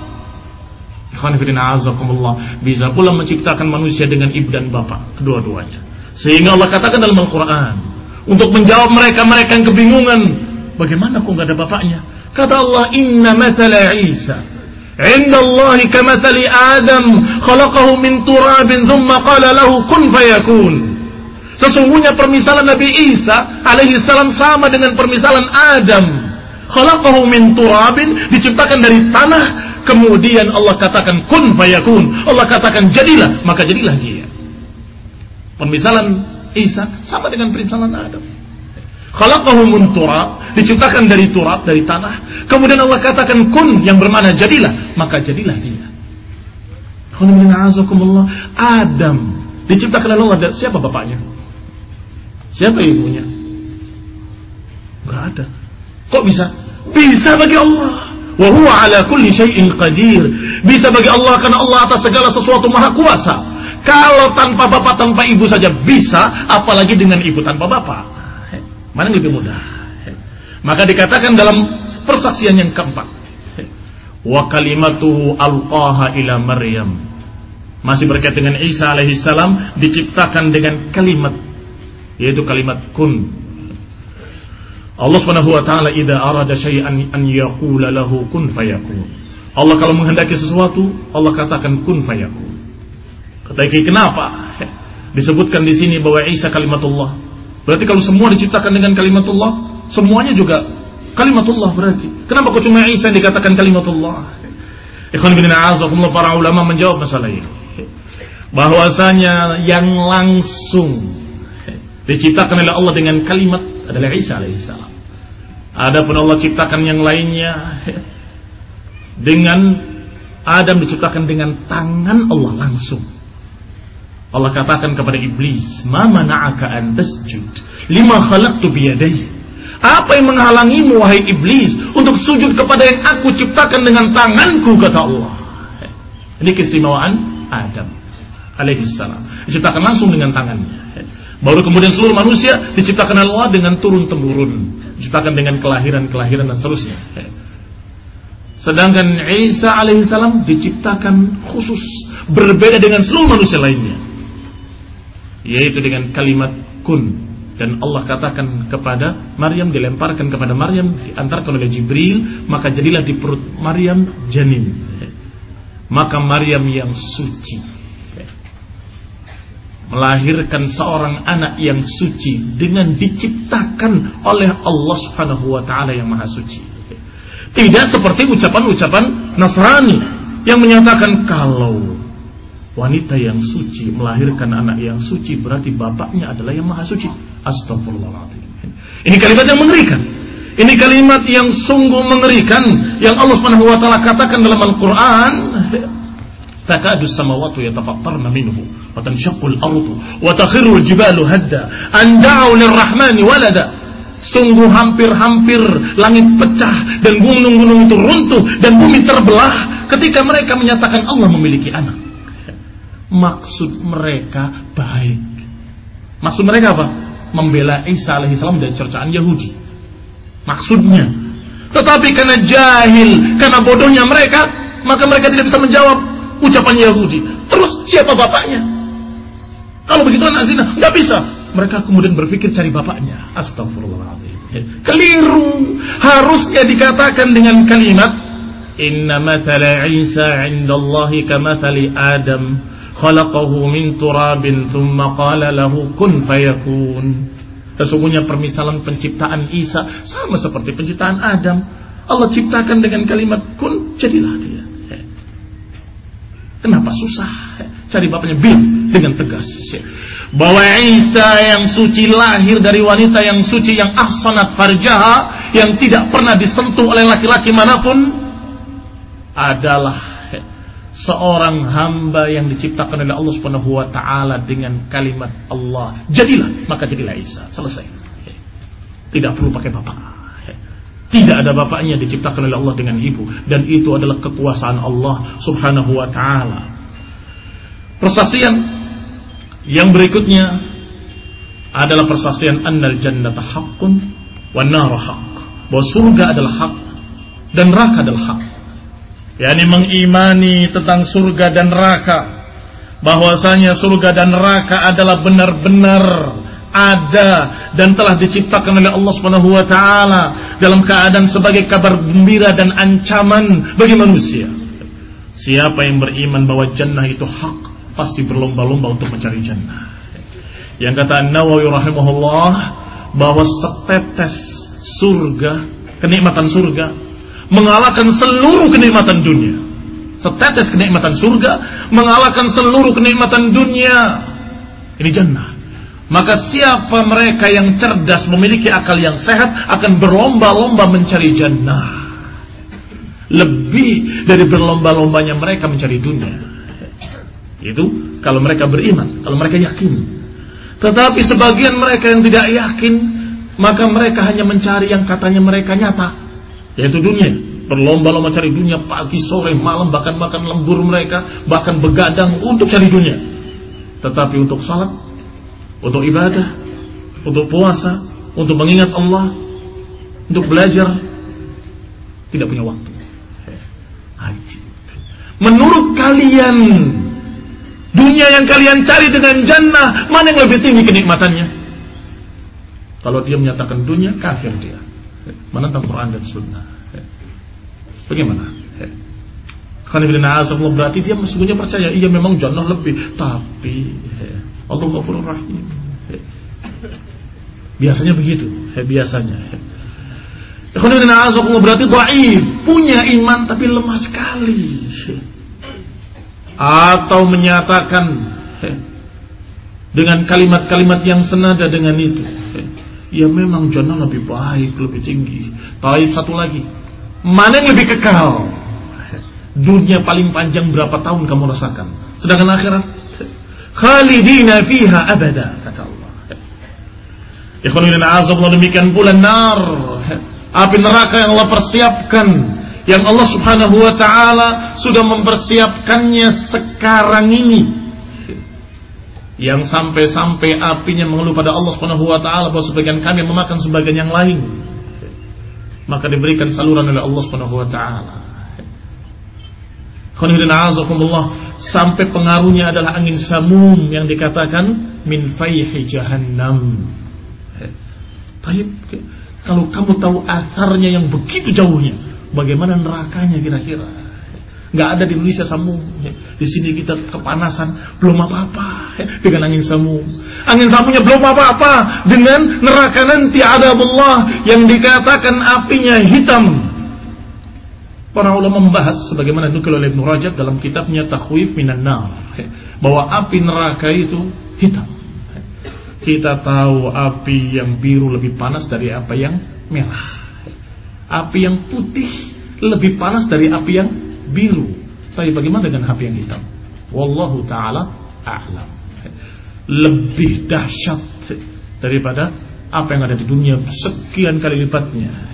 Bisa pula menciptakan manusia dengan ibu dan bapak, kedua-duanya. Sehingga Allah katakan dalam Al-Quran, untuk menjawab mereka yang kebingungan, bagaimana kok gak ada bapaknya? Kata Allah, inna mathala Isa inda Allahi kamathali Adam, khalaqahu min turabin thumma qala lahu kun fayakun. Sesungguhnya permisalan Nabi Isa alaihi salam sama dengan permisalan Adam. Khalaqahu min turabin, diciptakan dari tanah, kemudian Allah katakan kun fayakun. Allah katakan jadilah, maka jadilah dia. Permisalan Isa sama dengan permisalan Adam. Khalaqahu min turab, diciptakan dari turab, dari tanah. Kemudian Allah katakan kun, yang bermakna jadilah, maka jadilah dia. Adam diciptakan oleh Allah. Siapa bapaknya? Siapa ibunya? Enggak ada. Kok bisa? Bisa bagi Allah. Wa huwa ala kulli syai'in qadir. Bisa bagi Allah karena Allah atas segala sesuatu maha kuasa. Kalau tanpa bapak, tanpa ibu saja bisa, apalagi dengan ibu tanpa bapak. Mana yang lebih mudah? Maka dikatakan dalam persaksian yang keempat, wa kalimatuhu alqaha ila Maryam. Masih berkaitan dengan Isa alaihissalam, diciptakan dengan kalimat, yaitu kalimat kun. Allah Subhanahu wa taala idza arada syai'an an yaqula lahu kun fayakun. Allah kalau menghendaki sesuatu, Allah katakan kun fayakun. Kata kenapa disebutkan di sini bahwa Isa kalimatullah? Berarti kalau semua diciptakan dengan kalimatullah, semuanya juga kalimatullah berarti. Kenapa kok cuma Isa yang dikatakan kalimatullah? Ikhwan fillah, azakumullah, para ulama menjawab masalah ini. Bahwasanya yang langsung diciptakan oleh Allah dengan kalimat adalah Isa alaihissalam. Adapun Allah ciptakan yang lainnya dengan Adam diciptakan dengan tangan Allah langsung. Allah katakan kepada iblis, "Ma mana'aka an tasjud lima khalaqtu biyadayya?" Apa yang menghalangimu wahai iblis untuk sujud kepada yang aku ciptakan dengan tanganku, kata Allah. Ini keistimewaan Adam alaihissalam, diciptakan langsung dengan tangannya. Baru kemudian seluruh manusia diciptakan Allah dengan turun-temurun, diciptakan dengan kelahiran-kelahiran dan seterusnya. Sedangkan Isa alaihissalam diciptakan khusus, berbeda dengan seluruh manusia lainnya, yaitu dengan kalimat kun. Dan Allah katakan kepada Maryam, dilemparkan kepada Maryam, diantarkan oleh Jibril, maka jadilah di perut Maryam janin. Maka Maryam yang suci melahirkan seorang anak yang suci dengan diciptakan oleh Allah Subhanahu wa taala yang maha suci. Tidak seperti ucapan-ucapan Nasrani yang menyatakan kalau wanita yang suci melahirkan anak yang suci berarti bapaknya adalah yang maha suci. Astagfirullahaladzim. Ini kalimat yang mengerikan. Ini kalimat yang sungguh mengerikan yang Allah Subhanahu wa taala katakan dalam Al-Qur'an, takadu samawati yatafattarna minhu wa tanshaqqu al-ardu wa takhiru al-jibalu hadda an da'u lir-rahmani walada. Sungguh hampir-hampir langit pecah dan gunung-gunung itu runtuh dan bumi terbelah ketika mereka menyatakan Allah memiliki anak. Maksud mereka baik. Maksud mereka apa? Membela Isa alaihissalam dari cercaan Yahudi. Maksudnya. Tetapi karena jahil, karena bodohnya mereka, maka mereka tidak bisa menjawab ucapan Yahudi. Terus siapa bapaknya? Kalau begitu anak zina, nggak bisa. Mereka kemudian berpikir cari bapaknya. Astagfirullahaladzim. Keliru. Harusnya dikatakan dengan kalimat, Inna mathala Isa indallahi kamathali Adam, khalaqahu min turabin thumma qala lahu kun fayakun. Sesungguhnya permisalan penciptaan Isa sama seperti penciptaan Adam. Allah ciptakan dengan kalimat kun, jadilah dia. Kenapa susah? Cari bapaknya dengan tegas. Bahwa Isa yang suci lahir dari wanita yang suci, yang ahsanat farjaha, yang tidak pernah disentuh oleh laki-laki manapun, adalah seorang hamba yang diciptakan oleh Allah Subhanahu wa taala dengan kalimat Allah. Jadilah, maka jadilah Isa. Selesai. Tidak perlu pakai bapak. Tidak ada bapaknya, diciptakan oleh Allah dengan ibu, dan itu adalah kekuasaan Allah Subhanahu wa taala. Persaksian yang berikutnya adalah persaksian annal jannata haqqun wan nar haqq. Bahwa surga adalah hak dan neraka adalah hak. yakni mengimani tentang surga dan neraka, bahwasanya surga dan neraka adalah benar-benar ada dan telah diciptakan oleh Allah Subhanahu wa taala dalam keadaan sebagai kabar gembira dan ancaman bagi manusia. Siapa yang beriman bahwa jannah itu hak, pasti berlomba-lomba untuk mencari jannah. Yang kata An-Nawawi rahimahullah, bahwa setetes surga, kenikmatan surga mengalahkan seluruh kenikmatan dunia. Setetes kenikmatan surga mengalahkan seluruh kenikmatan dunia. Ini jannah. Maka siapa mereka yang cerdas, memiliki akal yang sehat, akan berlomba-lomba mencari jannah. Lebih dari berlomba-lombanya mereka mencari dunia. Itu kalau mereka beriman, kalau mereka yakin. Tetapi sebagian mereka yang tidak yakin, maka mereka hanya mencari yang katanya mereka nyata, yaitu dunia. Berlomba-lomba cari dunia pagi, sore, malam, bahkan makan lembur mereka, bahkan begadang untuk cari dunia. Tetapi untuk salat, untuk ibadah, untuk puasa, untuk mengingat Allah, untuk belajar, tidak punya waktu. Ajib. Menurut kalian, dunia yang kalian cari dengan jannah, mana yang lebih tinggi kenikmatannya? Kalau dia menyatakan dunia, kafir dia, menentang Quran dan Sunnah. Bagaimana? Berarti dia sesungguhnya percaya, iya memang jannah lebih, tapi Allah Ghafurur Rahim. Biasanya begitu, biasanya. Berarti dhaif, punya iman tapi lemah sekali. Atau menyatakan dengan kalimat-kalimat yang senada dengan itu, ya memang jannah lebih baik, lebih tinggi. Taib satu lagi, mana yang lebih kekal? Dunia paling panjang berapa tahun kamu rasakan? Sedangkan akhirat khalidina fiha abada, kata Allah. Ikhwanuddin azza demikian pula nar, api neraka yang Allah persiapkan, yang Allah subhanahu wa ta'ala sudah mempersiapkannya sekarang ini, yang sampai-sampai apinya mengeluh pada Allah subhanahu wa ta'ala bahwa sebagian kami memakan sebagian yang lain, maka diberikan saluran oleh Allah subhanahu wa ta'ala. Sampai pengaruhnya adalah angin samum yang dikatakan min fayhi jahannam. Kalau kamu tahu asarnya yang begitu jauhnya, bagaimana nerakanya kira-kira? Nggak ada di Indonesia samum. Di sini kita kepanasan, belum apa-apa dengan angin samum. Angin samumnya belum apa-apa dengan neraka nanti adabullah yang dikatakan apinya hitam. Para ulama membahas sebagaimana dinukil oleh Ibnu Rajab dalam kitabnya Takhwif Minan Nar, bahwa api neraka itu hitam. Kita tahu api yang biru lebih panas dari api yang merah. Api yang putih lebih panas dari api yang biru. Tapi bagaimana dengan api yang hitam? Wallahu ta'ala a'lam. Lebih dahsyat daripada apa yang ada di dunia sekian kali lipatnya.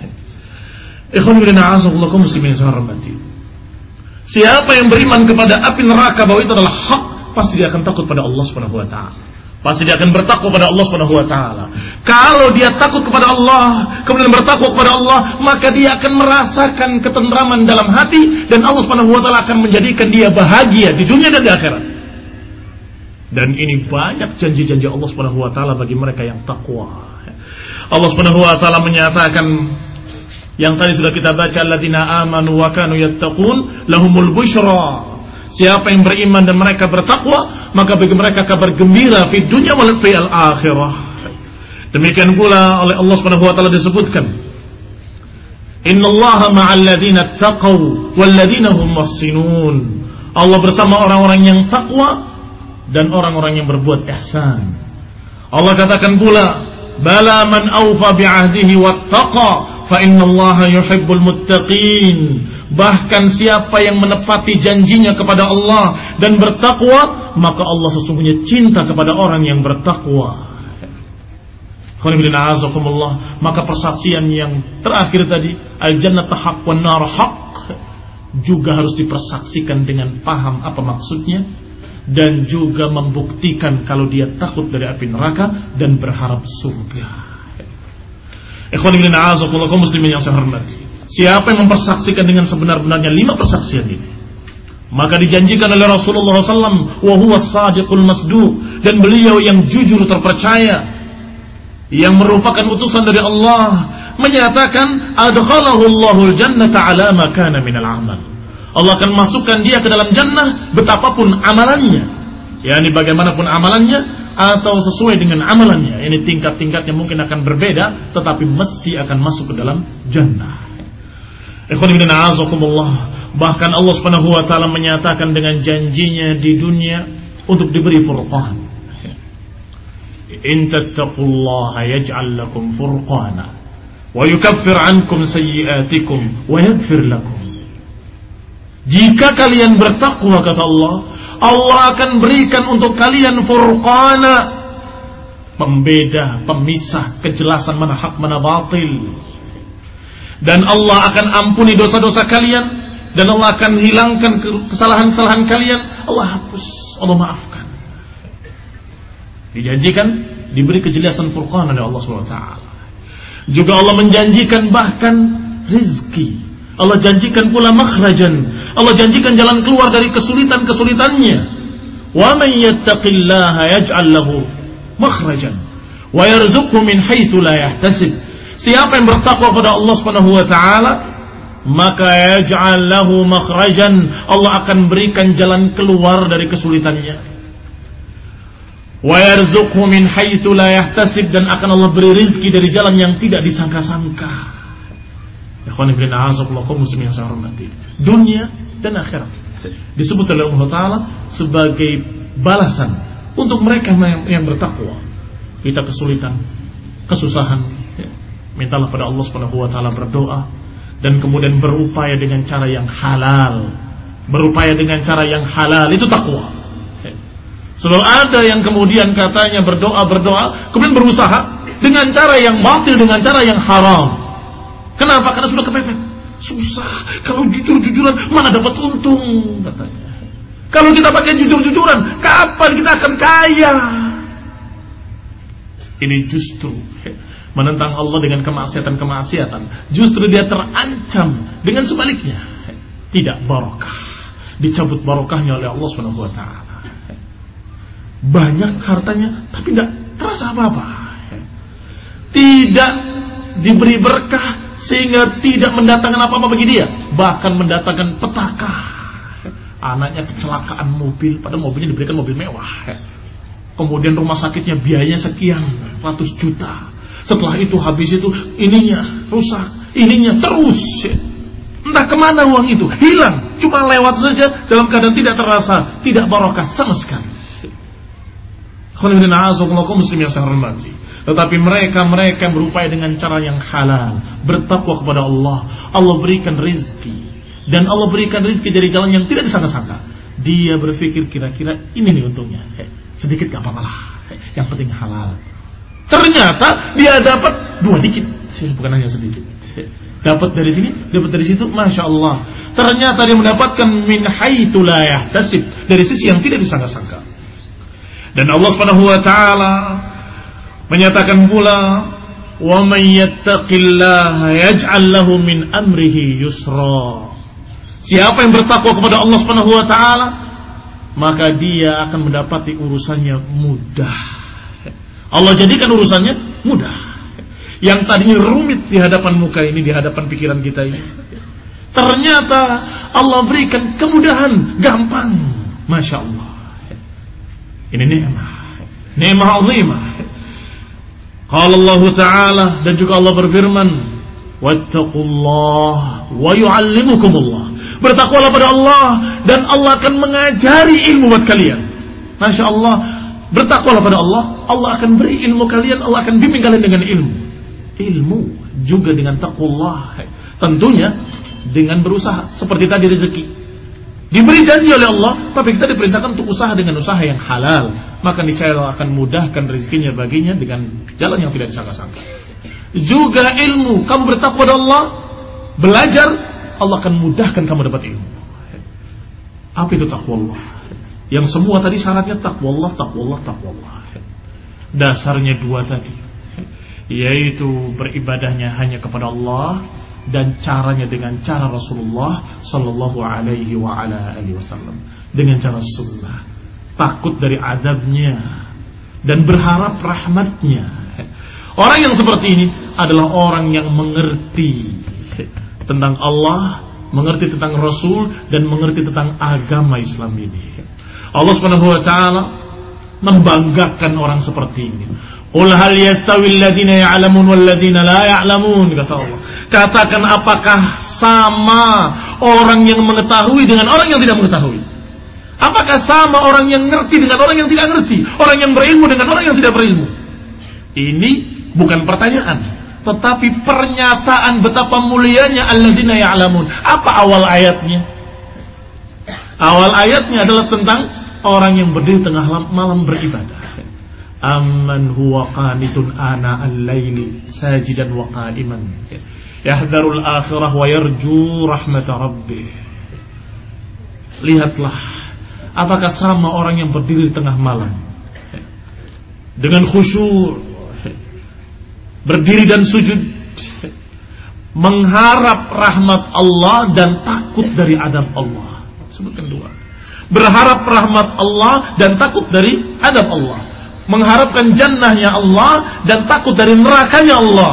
Siapa yang beriman kepada api neraka bahwa itu adalah hak, pasti dia akan takut pada Allah Subhanahu wa ta'ala. Pasti dia akan bertakwa pada Allah Subhanahu wa ta'ala. Kalau dia takut kepada Allah, kemudian bertakwa kepada Allah, maka dia akan merasakan ketentraman dalam hati, dan Allah Subhanahu wa ta'ala akan menjadikan dia bahagia di dunia dan di akhirat. Dan ini banyak janji-janji Allah Subhanahu wa ta'ala bagi mereka yang takwa. Allah Subhanahu wa ta'ala menyatakan yang tadi sudah kita baca, alladzina amanu wa kanu yattaqun lahumul busyra. Siapa yang beriman dan mereka bertakwa, maka bagi mereka kabar gembira fi dunya wal fil akhirah. Demikian pula oleh Allah Subhanahu wa taala disebutkan, innallaha ma'al ladzina taqaw wal ladzina hum muhsinun. Allah bersama orang-orang yang takwa dan orang-orang yang berbuat ihsan. Allah katakan pula, bala man awfa bi'ahdihi wattaqa fa innallaha yuhibbul muttaqin. Bahkan siapa yang menepati janjinya kepada Allah dan bertakwa, maka Allah sesungguhnya cinta kepada orang yang bertakwa. Maka persaksian yang terakhir tadi, al-jannatu haqq wan nar haqq, juga harus dipersaksikan dengan paham apa maksudnya, dan juga membuktikan kalau dia takut dari api neraka dan berharap surga. Ikhwanuddin a'azakumullah, muslimin yang saya hormati, siapa yang mempersaksikan dengan sebenar-benarnya 5 persaksian ini, maka dijanjikan oleh Rasulullah SAW, wa huwa as-sadiqul masduq, dan beliau yang jujur terpercaya, yang merupakan utusan dari Allah, menyatakan adkhalahu Allahul jannata ala ma kana minal amal. Allah akan masukkan dia ke dalam jannah betapapun amalannya, yakni bagaimanapun amalannya atau sesuai dengan amalannya. Ini tingkat-tingkatnya mungkin akan berbeda, tetapi mesti akan masuk ke dalam jannah. Ikhwanuddin a'azakumullah, bahkan Allah Subhanahu wa taala menyatakan dengan janjinya di dunia untuk diberi furqan. In tattaqullaha yaj'al lakum furqana wa yukaffir 'ankum sayyi'atikum wa yaghfir lakum. Jika kalian bertakwa, kata Allah, Allah akan berikan untuk kalian furqana, pembeda, pemisah, kejelasan mana hak mana batil. Dan Allah akan ampuni dosa-dosa kalian, dan Allah akan hilangkan kesalahan-kesalahan kalian. Allah hapus, Allah maafkan. Dijanjikan diberi kejelasan furqan oleh Allah SWT. Juga Allah menjanjikan bahkan rizki. Allah janjikan pula makhrajan. Allah janjikan jalan keluar dari kesulitan-kesulitannya. Wa man yattaqillaha yaj'al lahu makhrajan wa yarzuqhu min haitsu la yahtasib. Siapa yang bertakwa pada Allah Subhanahu wa taala, maka yaj'al lahu makhrajan, Allah akan berikan jalan keluar dari kesulitannya. Wa yarzuqhu min haitsu la yahtasib, dan akan Allah beri rezeki dari jalan yang tidak disangka-sangka. Ikhwan fillah, a'azakumullah muslimin yang saya hormati. Dunia dan akhirat disebut oleh Allah Ta'ala sebagai balasan untuk mereka yang bertakwa. Kita kesulitan, kesusahan, mintalah pada Allah Subhanahu wa taala, berdoa dan kemudian berupaya dengan cara yang halal. Berupaya dengan cara yang halal itu takwa. Selalu ada yang kemudian katanya berdoa, kemudian berusaha dengan cara yang batil, dengan cara yang haram. Kenapa? Karena sudah kepepet. Susah. Kalau jujur-jujuran mana dapat untung, katanya. Kalau kita pakai jujur-jujuran, kapan kita akan kaya? Ini justru menentang Allah dengan kemaksiatan-kemaksiatan. Justru dia terancam dengan sebaliknya. Tidak barokah. Dicabut barokahnya oleh Allah SWT. Banyak hartanya, tapi tidak terasa apa-apa. Tidak diberi berkah, sehingga tidak mendatangkan apa-apa bagi dia. Bahkan mendatangkan petaka. Anaknya kecelakaan mobil, padahal mobilnya diberikan mobil mewah. Kemudian rumah sakitnya biayanya sekian ratus juta. Setelah itu habis itu ininya rusak, ininya terus. Entah kemana uang itu, hilang. Cuma lewat saja dalam keadaan tidak terasa, tidak barokah sama sekali. Muslim yang saya hormati. Tetapi mereka yang berupaya dengan cara yang halal, bertakwa kepada Allah, Allah berikan rizki. Dan Allah berikan rizki dari jalan yang tidak disangka-sangka. Dia berpikir kira-kira ini nih untungnya. Sedikit gak apa-apa lah, yang penting halal. Ternyata dia dapat dua dikit, bukan hanya sedikit. Dapat dari sini, dapat dari situ, Masya Allah. Ternyata dia mendapatkan min haitsu la yahtasib, dari sisi yang tidak disangka-sangka. Dan Allah Subhanahu wa taala menyatakan pula, wa may yattaqillaha yaj'al lahu min amrihi yusra. Siapa yang bertakwa kepada Allah Subhanahu wa taala, maka dia akan mendapati urusannya mudah. Allah jadikan urusannya mudah. Yang tadinya rumit di hadapan muka ini, di hadapan pikiran kita ini, ternyata Allah berikan kemudahan, gampang. Masya Allah. Ini ni'mah azimah. Qala Allah Ta'ala, dan juga Allah berfirman, wattaqullah wa yu'allimukumullah. Bertakwalah pada Allah dan Allah akan mengajari ilmu buat kalian. Masya Allah. Bertakwalah pada Allah, Allah akan beri ilmu kalian, Allah akan bimbing kalian dengan ilmu. Ilmu juga dengan taqwallah. Tentunya dengan berusaha. Seperti tadi rezeki, diberi janji oleh Allah, tapi kita diperintahkan untuk usaha dengan usaha yang halal. Maka niscaya Allah akan mudahkan rezekinya baginya dengan jalan yang tidak disangka-sangka. Juga ilmu, kamu bertakwa pada Allah, belajar, Allah akan mudahkan kamu dapat ilmu. Apa itu taqwallah? Yang semua tadi syaratnya taqwallah. Dasarnya dua tadi, yaitu beribadahnya hanya kepada Allah, dan caranya dengan cara Rasulullah sallallahu alaihi wa ala alihi wasallam, dengan cara sunnah. Takut dari azabnya dan berharap rahmatnya. Orang yang seperti ini adalah orang yang mengerti tentang Allah, mengerti tentang Rasul, dan mengerti tentang agama Islam ini. Allah Subhanahu wa taala membanggakan orang seperti ini. Qul hal yastawi alladziina ya'lamun wal ladziina la ya'lamun, kata Allah. Katakan, apakah sama orang yang mengetahui dengan orang yang tidak mengetahui? Apakah sama orang yang ngerti dengan orang yang tidak ngerti? Orang yang berilmu dengan orang yang tidak berilmu? Ini bukan pertanyaan, tetapi pernyataan betapa mulianya alladzina ya'lamun. Apa awal ayatnya? Awal ayatnya adalah tentang orang yang berdiri tengah malam beribadah. Amman huwa qanitun ana al-laili sajidan wa qa'iman yahdharul akhirah wa yarju rahmat rabbih. Lihatlah, apakah sama orang yang berdiri tengah malam dengan khusyuk, berdiri dan sujud, mengharap rahmat Allah dan takut dari adab Allah. Sebutkan dua. Berharap rahmat Allah dan takut dari adab Allah. Mengharapkan jannahnya Allah dan takut dari nerakanya Allah.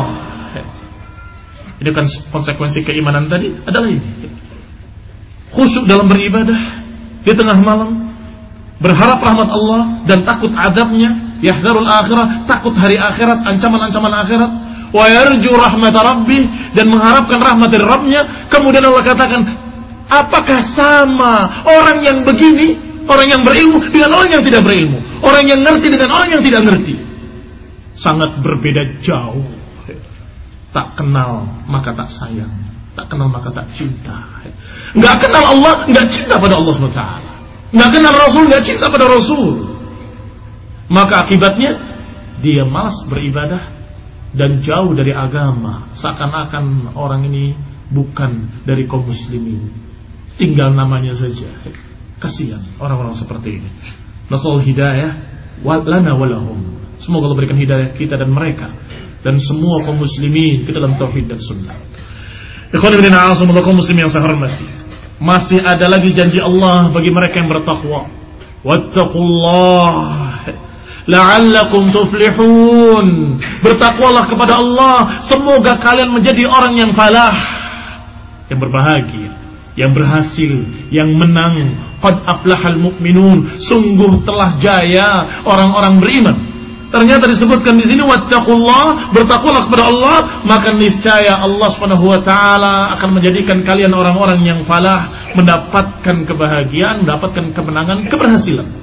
Ini kan konsekuensi keimanan tadi adalah ini. Khusyuk dalam beribadah di tengah malam, berharap rahmat Allah dan takut adabnya. Yahdharul akhirah, takut hari akhirat, ancaman-ancaman akhirat. Wa yarju rahmat rabbih, dan mengharapkan rahmat dari Rabbnya. Kemudian Allah katakan, apakah sama orang yang begini, orang yang berilmu dengan orang yang tidak berilmu, orang yang ngerti dengan orang yang tidak ngerti? Sangat berbeda jauh. Tak kenal maka tak sayang, tak kenal maka tak cinta. Enggak kenal Allah, enggak cinta pada Allah SWT. Enggak kenal Rasul, enggak cinta pada Rasul. Maka akibatnya dia malas beribadah dan jauh dari agama. Seakan-akan orang ini bukan dari kaum muslimin, tinggal namanya saja. Kasihan orang-orang seperti ini. Nasallahu hidayah lana walahum. Semoga Allah berikan hidayah kita dan mereka dan semua kaum muslimin ke dalam tauhid dan sunnah. Ikhwan fillah, a'azakumullah, kaum muslimin yang saya hormati. Masih ada lagi janji Allah bagi mereka yang bertakwa. Wattaqullah la'allakum tuflihun. Bertakwalah kepada Allah, semoga kalian menjadi orang yang falah, yang berbahagia, yang berhasil, yang menang. Qad aflahal mu'minun, sungguh telah jaya orang-orang beriman. Ternyata disebutkan di sini wattaqullah, bertakwalah kepada Allah, maka niscaya Allah Subhanahu wa taala akan menjadikan kalian orang-orang yang falah, mendapatkan kebahagiaan, mendapatkan kemenangan, keberhasilan.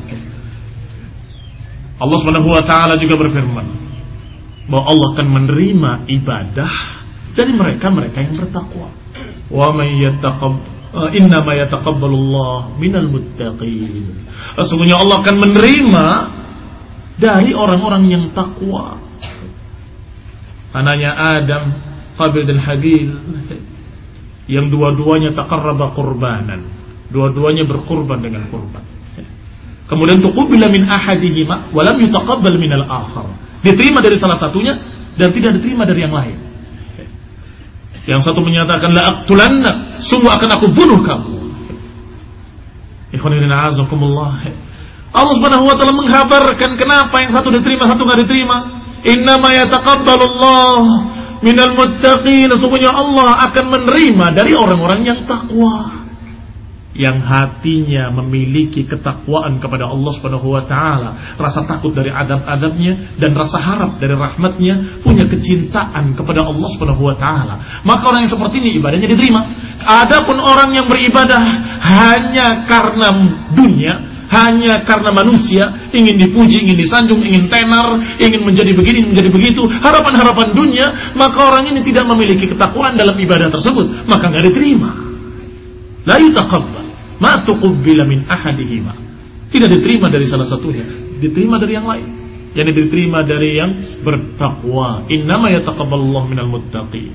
Allah Subhanahu wa taala juga berfirman bahwa Allah akan menerima ibadah dari mereka-mereka yang bertakwa. Wa may inna ma yataqabbalullah minal muttaqin. Sesungguhnya Allah akan menerima dari orang-orang yang takwa. Anaknya Adam, Qabil dan Habil, yang dua-duanya taqarraba qurbanan, dua-duanya berkurban dengan kurban. Kemudian tuqbila min ahadihima wa lam yutaqabbal minal akhar. Diterima dari salah satunya dan tidak diterima dari yang lain. Yang satu menyatakan la aqtulanna, sungguh akan aku bunuh kamu. Ikhwanina a'azakumullah. Allah Subhanahu wa taala mengkhabarkan kenapa yang satu diterima, satu enggak diterima. Innama yataqabbalullah minal muttaqin. Sesungguhnya Allah akan menerima dari orang-orang yang takwa, yang hatinya memiliki ketakwaan kepada Allah Subhanahu wa taala, rasa takut dari adab-adabnya dan rasa harap dari rahmatnya, punya kecintaan kepada Allah Subhanahu wa taala. Maka orang yang seperti ini ibadahnya diterima. Adapun orang yang beribadah hanya karena dunia, hanya karena manusia, ingin dipuji, ingin disanjung, ingin tenar, ingin menjadi begini, menjadi begitu, harapan-harapan dunia, maka orang ini tidak memiliki ketakwaan dalam ibadah tersebut, maka enggak diterima. La yutaqabbal ma tuqbila min ahadihima. Tidak diterima dari salah satunya, diterima dari yang lain, yang diterima dari yang bertakwa. Innama yataqabbalullahu minal muttaqin.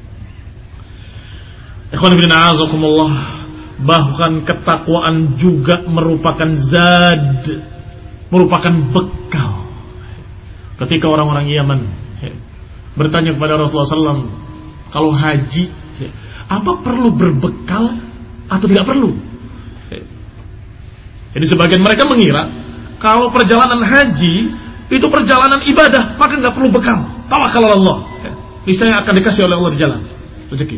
Ikhwan fillah, a'azakumullah, bahkan ketakwaan juga merupakan zad, merupakan bekal. Ketika orang-orang Yaman bertanya kepada Rasulullah SAW, kalau haji, apa perlu berbekal atau tidak perlu? Jadi sebagian mereka mengira kalau perjalanan haji itu perjalanan ibadah, maka nggak perlu bekal. Tawakal Allah, niscaya akan dikasih oleh Allah di jalan rezeki.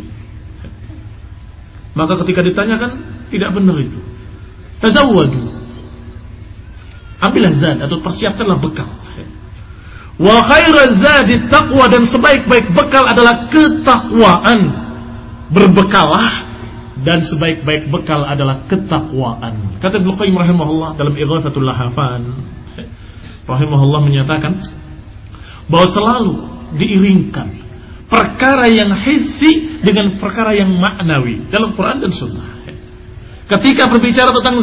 Maka ketika ditanyakan, tidak benar itu. Tazawwadu, ambillah zad atau persiapkanlah bekal. Wa khairaz zadi taqwa, dan sebaik-baik bekal adalah ketakwaan. Berbekalah, dan sebaik-baik bekal adalah ketakwaan. Kata Ibnu Qayyim rahimahullah dalam Ighatsatul Lahafan, rahimahullah menyatakan bahwa selalu diiringkan perkara yang hissi dengan perkara yang maknawi dalam Quran dan Sunnah. Ketika berbicara tentang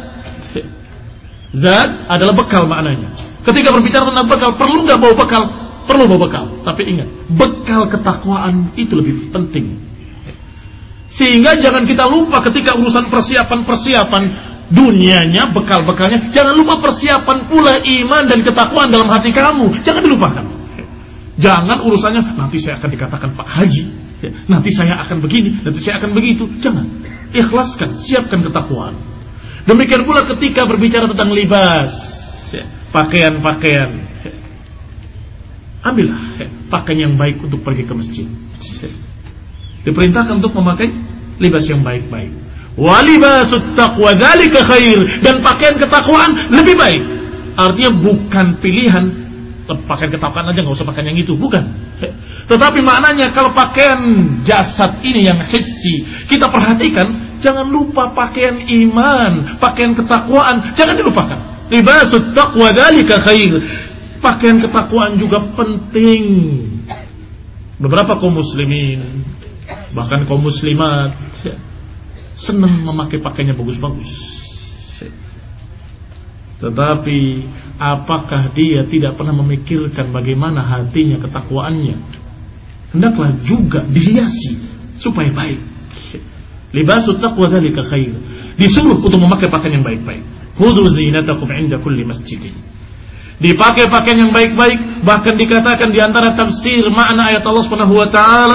zat adalah bekal maknanya. Ketika berbicara tentang bekal, perlu nggak bawa bekal? Perlu bawa bekal. Tapi ingat, bekal ketakwaan itu lebih penting. Sehingga jangan kita lupa ketika urusan persiapan dunianya, bekal-bekalnya, jangan lupa persiapan pula iman dan ketakwaan dalam hati kamu. Jangan dilupakan. Jangan urusannya nanti saya akan dikatakan Pak Haji, nanti saya akan begini, nanti saya akan begitu. Jangan. Ikhlaskan, siapkan ketakwaan. Demikian pula ketika berbicara tentang libas, pakaian-pakaian, ambillah pakaian yang baik untuk pergi ke masjid. Diperintahkan untuk memakai libas yang baik-baik. Walibasut taqwa dzalika khair, dan pakaian ketakwaan lebih baik. Artinya bukan pilihan pakaian ketakwaan aja, nggak usah pakaian yang itu, bukan. Tetapi maknanya kalau pakaian jasad ini yang hissi kita perhatikan, jangan lupa pakaian iman, pakaian ketakwaan, jangan dilupakan. Libasut taqwa dzalika khair. Pakaian ketakwaan juga penting. Beberapa kaum muslimin, bahkan kaum muslimat, senang memakai pakaiannya bagus-bagus. Tetapi apakah dia tidak pernah memikirkan bagaimana hatinya, ketakwaannya? Hendaklah juga dihiasi supaya baik. Libasut taqwa dzalika khair. Disuruh untuk memakai pakaian yang baik-baik. Khudhu zinatakum 'inda kulli masjidin. Dipakai pakaian yang baik-baik, bahkan dikatakan di antara tafsir makna ayat Allah Subhanahu wa taala,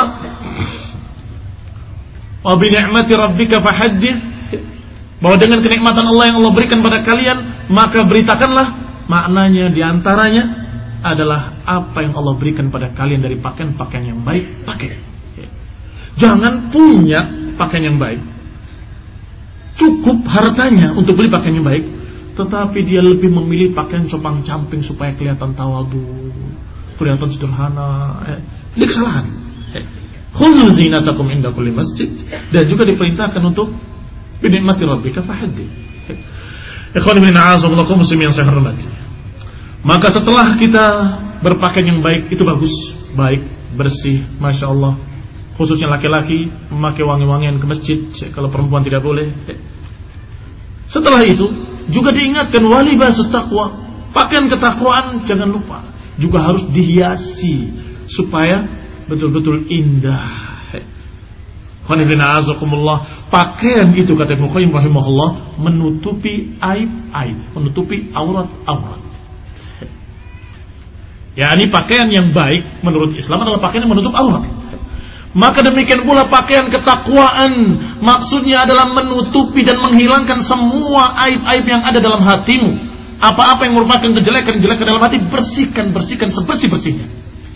wa bi ni'mati rabbika fahaddits, bahwa dengan kenikmatan Allah yang Allah berikan pada kalian, maka beritakanlah. Maknanya di antaranya adalah apa yang Allah berikan pada kalian dari pakaian-pakaian yang baik, pakai. Jangan punya pakaian yang baik, cukup hartanya untuk beli pakaian yang baik, tetapi dia lebih memilih pakaian compang-camping supaya kelihatan tawadhu, kelihatan sederhana. Ini kesalahan. Khudzu zinatakum 'inda kulli masjid, dan juga diperintahkan untuk bi ni'mati rabbika fahaddits. Ikhwan fillah, a'azakumullah muslimin yang saya hormati. Maka setelah kita berpakaian yang baik, itu bagus, baik, bersih, masya Allah. Khususnya laki-laki memakai wangi-wangian ke masjid, kalau perempuan tidak boleh. Setelah itu juga diingatkan walibasut taqwa, pakaian ketakwaan jangan lupa juga harus dihiasi supaya betul-betul indah. Pakaian itu kata Ibnu Qayyim rahimahullah menutupi aib-aib, menutupi aurat-aurat. Yani pakaian yang baik menurut Islam adalah pakaian yang menutup aurat. Maka demikian pula pakaian ketakwaan maksudnya adalah menutupi dan menghilangkan semua aib-aib yang ada dalam hatimu. Apa-apa yang merupakan kejelekan-kejelekan dalam hati, bersihkan sebersih-bersihnya.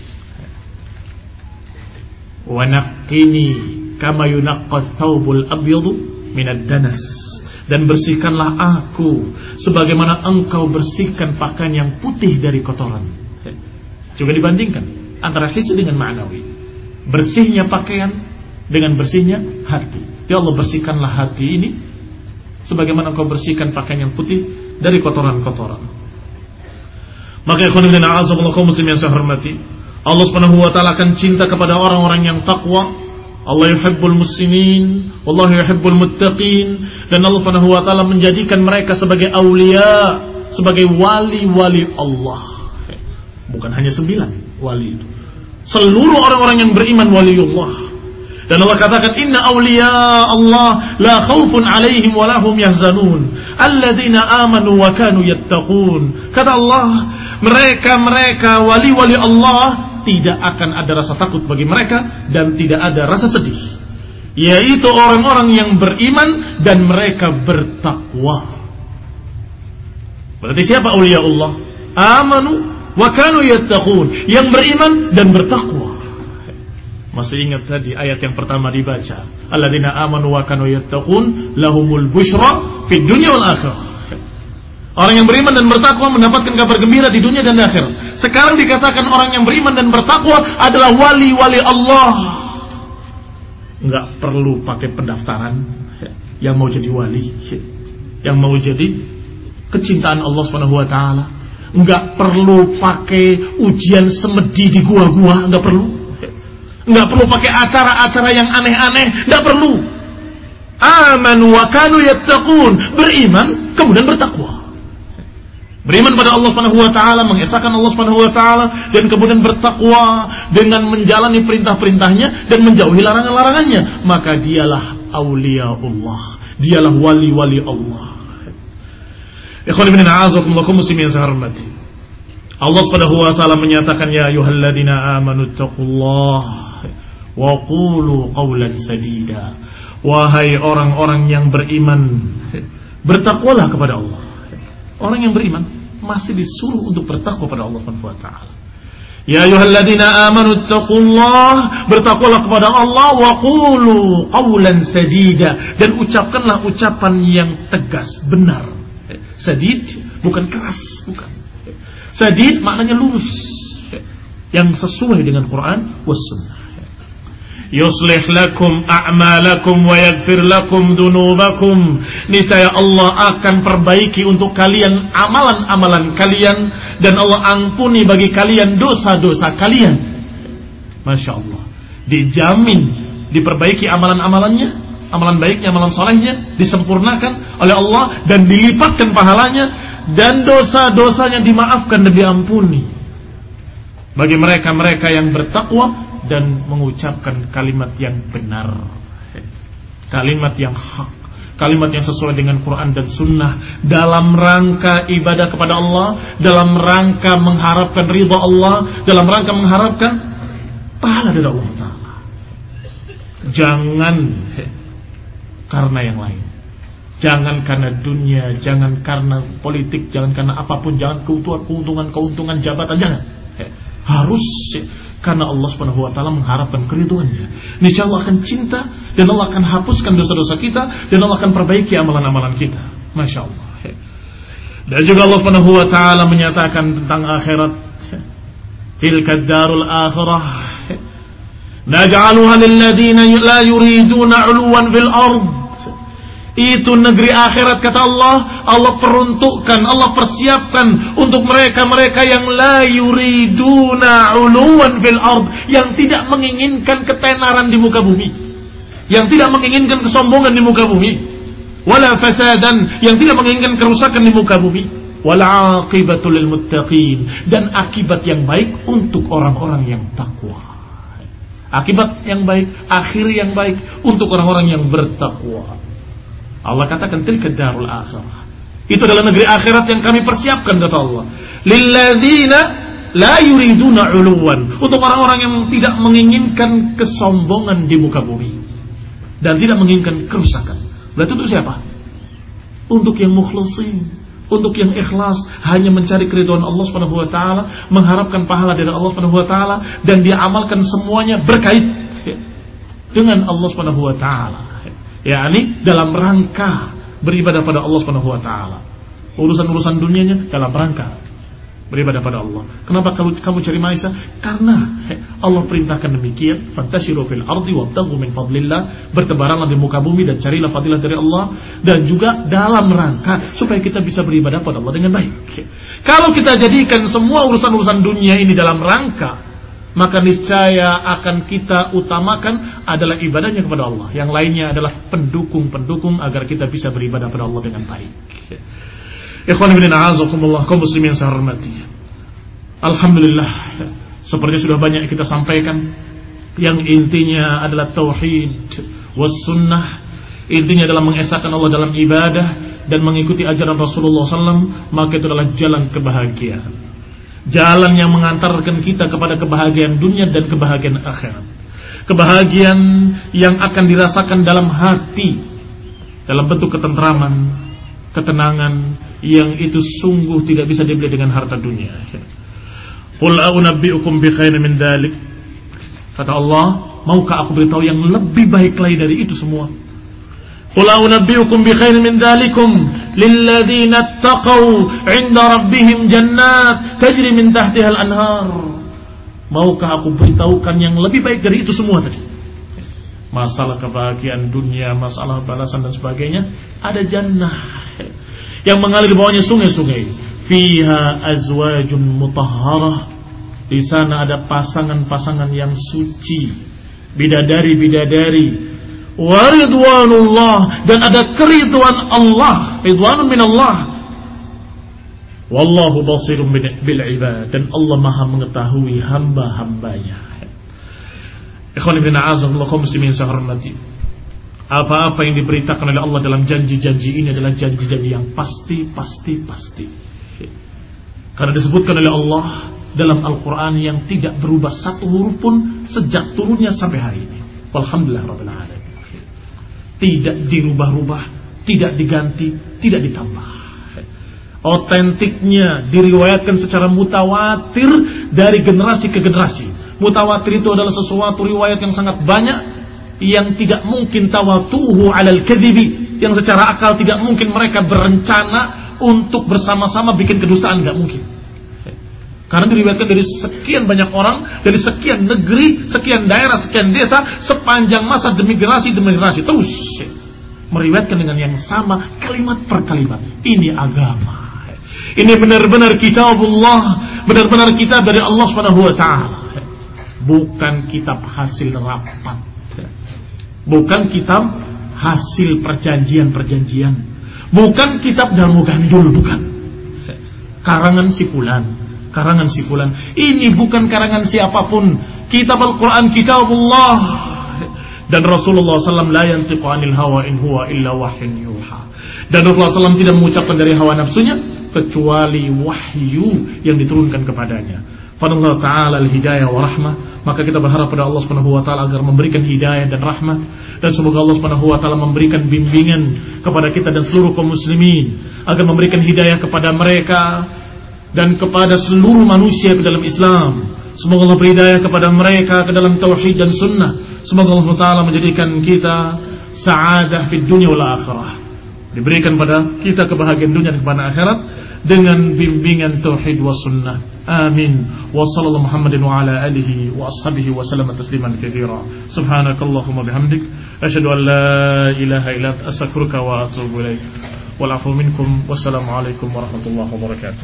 Wa naqqini kama yunaqqat thawbul abyadu minad danas, dan bersihkanlah aku sebagaimana engkau bersihkan pakaian yang putih dari kotoran. Juga dibandingkan antara hissi dengan ma'nawi. Bersihnya pakaian dengan bersihnya hati. Ya Allah, bersihkanlah hati ini sebagaimana engkau bersihkan pakaian yang putih dari kotoran-kotoran. Maka ikhwan fillah a'azakumullah kaum muslimin yang saya hormati, Allah Subhanahu wa taala akan cinta kepada orang-orang yang takwa. Allah yuhibbul muslimin, wallahu yuhibbul muttaqin, dan Allah Subhanahu wa taala menjadikan mereka sebagai aulia, sebagai wali-wali Allah. Bukan hanya 9 wali itu, seluruh orang-orang yang beriman waliullah. Dan Allah katakan inna awliya Allah la khawfun alaihim wa lahum yahzanun alladzina amanu wa kanu yattaqun. Kata Allah, mereka wali-wali Allah tidak akan ada rasa takut bagi mereka dan tidak ada rasa sedih, yaitu orang-orang yang beriman dan mereka bertakwa. Berarti siapa awliya Allah? Amanu wa kanu yattaqun, yang beriman dan bertakwa. Masih ingat tadi ayat yang pertama dibaca, alladzina amanu wa kanu yattaqun lahumul busyra fid dunya wal akhirah. Orang yang beriman dan bertakwa mendapatkan kabar gembira di dunia dan di akhirat. Sekarang dikatakan orang yang beriman dan bertakwa adalah wali-wali Allah. Enggak perlu pakai pendaftaran yang mau jadi wali, yang mau jadi kecintaan Allah Subhanahu wa taala. Nggak perlu pakai ujian semedi di gua-gua, nggak perlu. Nggak perlu pakai acara-acara yang aneh-aneh, nggak perlu. Amanu wa kanu yattaqun, beriman kemudian bertakwa. Beriman pada Allah Subhanahu wa taala, mengesahkan Allah Subhanahu wa taala, dan kemudian bertakwa dengan menjalani perintah-perintahnya dan menjauhi larangan-larangannya, maka dialah auliaullah, dialah wali-wali Allah. Ikhwan ibn a'azakumullah muslimin yang saya hormati. Allah Subhanahu wa taala menyatakan, ya ayyuhalladzina amanu taqullaha wa qulu qawlan sadida. Wahai orang-orang yang beriman, bertakwalah kepada Allah. Orang yang beriman masih disuruh untuk bertakwa kepada Allah Subhanahu wa taala. Ya ayyuhalladzina amanu taqullaha, bertakwalah kepada Allah, wa qulu qawlan sadida, dan ucapkanlah ucapan yang tegas, benar. Sadid bukan keras, bukan. Sadid maknanya lurus, yang sesuai dengan Quran was sunnah. Yuslih lakum a'malakum wa yaghfir lakum dunubakum. Niscaya Allah akan perbaiki untuk kalian amalan-amalan kalian, dan Allah ampuni bagi kalian dosa-dosa kalian. Masya Allah, dijamin diperbaiki amalan-amalannya, amalan baiknya, amalan solehnya disempurnakan oleh Allah dan dilipatkan pahalanya, dan dosa-dosanya dimaafkan dan diampuni bagi mereka-mereka yang bertakwa dan mengucapkan kalimat yang benar, kalimat yang hak, kalimat yang sesuai dengan Quran dan Sunnah, dalam rangka ibadah kepada Allah, dalam rangka mengharapkan ridha Allah, dalam rangka mengharapkan pahala dari Allah Ta'ala. Jangan karena yang lain, jangan karena dunia, jangan karena politik, jangan karena apapun, jangan keuntungan jabatan, jangan. Harus karena Allah Subhanahu wa taala mengharapkan keriduannya. Niscaya Allah akan cinta, dan Allah akan hapuskan dosa-dosa kita, dan Allah akan perbaiki amalan-amalan kita. Masya Allah. Dan juga Allah Subhanahu wa taala menyatakan tentang akhirat, tilka darul akhirah naj'aluha lil ladzina la yuriduna 'uluwan fil ard. Itu negeri akhirat, kata Allah, Allah peruntukkan, Allah persiapkan untuk mereka-mereka yang la yuriduna 'uluwan fil ard, yang tidak menginginkan ketenaran di muka bumi, yang tidak menginginkan kesombongan di muka bumi, wala fasadan, yang tidak menginginkan kerusakan di muka bumi, wal 'aqibatul lil muttaqin, dan akibat yang baik untuk orang-orang yang takwa. Akibat yang baik, akhir yang baik untuk orang-orang yang bertakwa. Allah katakan tilka darul akhirah. Itu adalah negeri akhirat yang kami persiapkan, kata Allah. Lilladzina la yuriduna 'uluwan, untuk orang-orang yang tidak menginginkan kesombongan di muka bumi dan tidak menginginkan kerusakan. Berarti untuk siapa? Untuk yang mukhlasin, untuk yang ikhlas, hanya mencari keridhaan Allah Subhanahu wa taala, mengharapkan pahala dari Allah Subhanahu wa taala, dan dia amalkan semuanya berkait dengan Allah Subhanahu wa taala. yakni dalam rangka beribadah pada Allah Subhanahu wa taala. Urusan-urusan dunianya dalam rangka beribadah pada Allah. Kenapa kalau kamu cari maisha? Karena Allah perintahkan demikian, fantashiru fil ardi wabtaghu min fadlillah, bertebaranlah di muka bumi dan carilah fadilah dari Allah, dan juga dalam rangka supaya kita bisa beribadah pada Allah dengan baik. Kalau kita jadikan semua urusan-urusan dunia ini dalam rangka, maka niscaya akan kita utamakan adalah ibadahnya kepada Allah. Yang lainnya adalah pendukung-pendukung agar kita bisa beribadah pada Allah dengan baik. Ikhwan ibn a'azakumullah, kaum muslimin saya hormati. Alhamdulillah, seperti sudah banyak kita sampaikan, yang intinya adalah tauhid was sunnah. Intinya adalah mengesahkan Allah dalam ibadah dan mengikuti ajaran Rasulullah SAW, maka itu adalah jalan kebahagiaan. Jalan yang mengantarkan kita kepada kebahagiaan dunia dan kebahagiaan akhirat. Kebahagiaan yang akan dirasakan dalam hati, dalam bentuk ketentraman, ketenangan, yang itu sungguh tidak bisa dibeli dengan harta dunia. Qul a'unabbi'ukum bi khairin min dzalik. Kata Allah, maukah aku beritahu yang lebih baik lagi dari itu semua? Qul a'unabbi'ukum bi khairin min dzalikum lilladzina ittaqau 'inda rabbihim jannat tajri min tahtiha al-anhar. Maukah aku beritahukan yang lebih baik dari itu semua tadi? Masalah kebahagiaan dunia, masalah balasan dan sebagainya, ada jannah yang mengalir di bawahnya sungai-sungai. fiha azwajun mutahharah, di sana ada pasangan-pasangan yang suci, bidadari-bidadari, wa ridwanullah, dan ada keriduan Allah, ridwanun minallah, wallahu basirun bil ibad, dan Allah Maha mengetahui hamba-hambanya. Ikhwan fillah, a'azakumullah kaum muslimin saya hormati. Apa-apa yang diberitakan oleh Allah dalam janji-janji ini adalah janji-janji yang pasti. Karena disebutkan oleh Allah dalam Al-Quran yang tidak berubah satu huruf pun sejak turunnya sampai hari ini. Walhamdulillah rabbil alamin. Tidak dirubah-rubah, tidak diganti, tidak ditambah. Otentiknya diriwayatkan secara mutawatir dari generasi ke generasi. Mutawatir itu adalah sesuatu riwayat yang sangat banyak, yang tidak mungkin tawatuhu alal kadhibi, yang secara akal tidak mungkin mereka berencana untuk bersama-sama bikin kedustaan, nggak mungkin. Karena diriwayatkan dari sekian banyak orang, dari sekian negeri, sekian daerah, sekian desa, sepanjang masa demi generasi terus meriwayatkan dengan yang sama, kalimat per kalimat. Ini agama. Ini benar-benar kitabullah, benar-benar kitab dari Allah Subhanahu wa taala. Bukan kitab hasil rapat, bukan kitab hasil perjanjian-perjanjian, bukan kitab dalam gandul, bukan. Karangan si fulan. Ini bukan karangan siapapun. Kitab Al-Quran kitabullah. Dan Rasulullah SAW la yantiqu anil hawa in huwa illa wahyun yuha. Dan Rasulullah SAW tidak mengucapkan dari hawa nafsunya kecuali wahyu yang diturunkan kepadanya. Fadallahu ta'ala al-hidayah wa rahmah. Maka kita berharap pada Allah Subhanahu wa taala agar memberikan hidayah dan rahmat, dan semoga Allah Subhanahu wa taala memberikan bimbingan kepada kita dan seluruh kaum muslimin, agar memberikan hidayah kepada mereka dan kepada seluruh manusia ke dalam Islam. Semoga Allah beri hidayah kepada mereka ke dalam tauhid dan sunnah. Semoga Allah taala menjadikan kita sa'adah fid dunya wal akhirah, diberikan pada kita kebahagiaan dunia dan kebahagiaan akhirat dengan bimbingan tauhid wa sunnah. Amin. Wa sallallahu Muhammadin wa ala alihi wa ashabihi wa sallama tasliman katsira. Subhanakallahumma bihamdik asyhadu an la ilaha illa anta astaghfiruka wa atubu ilaik. Wal afu minkum. Wassalamu alaikum warahmatullahi wabarakatuh.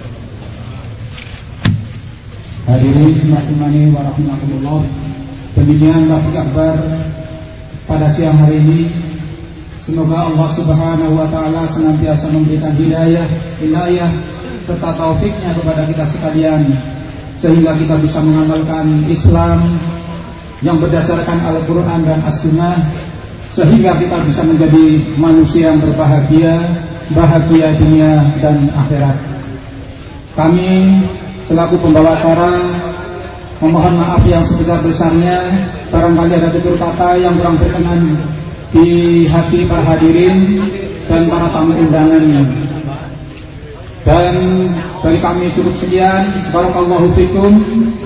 Hadirin rahimani wa rahimakumullah. Demikian tafsir akbar pada siang hari ini. Semoga Allah Subhanahu wa taala senantiasa memberikan hidayah, inayah serta taufiknya kepada kita sekalian, sehingga kita bisa mengamalkan Islam yang berdasarkan Al-Quran dan As-Sunnah, sehingga kita bisa menjadi manusia yang berbahagia, bahagia dunia dan akhirat. Kami selaku pembawa acara memohon maaf yang sebesar-besarnya barangkali ada tutur kata yang kurang berkenan di hati para hadirin dan para tamu undangan. Dan dari kami cukup sekian. Barakallahu fikum.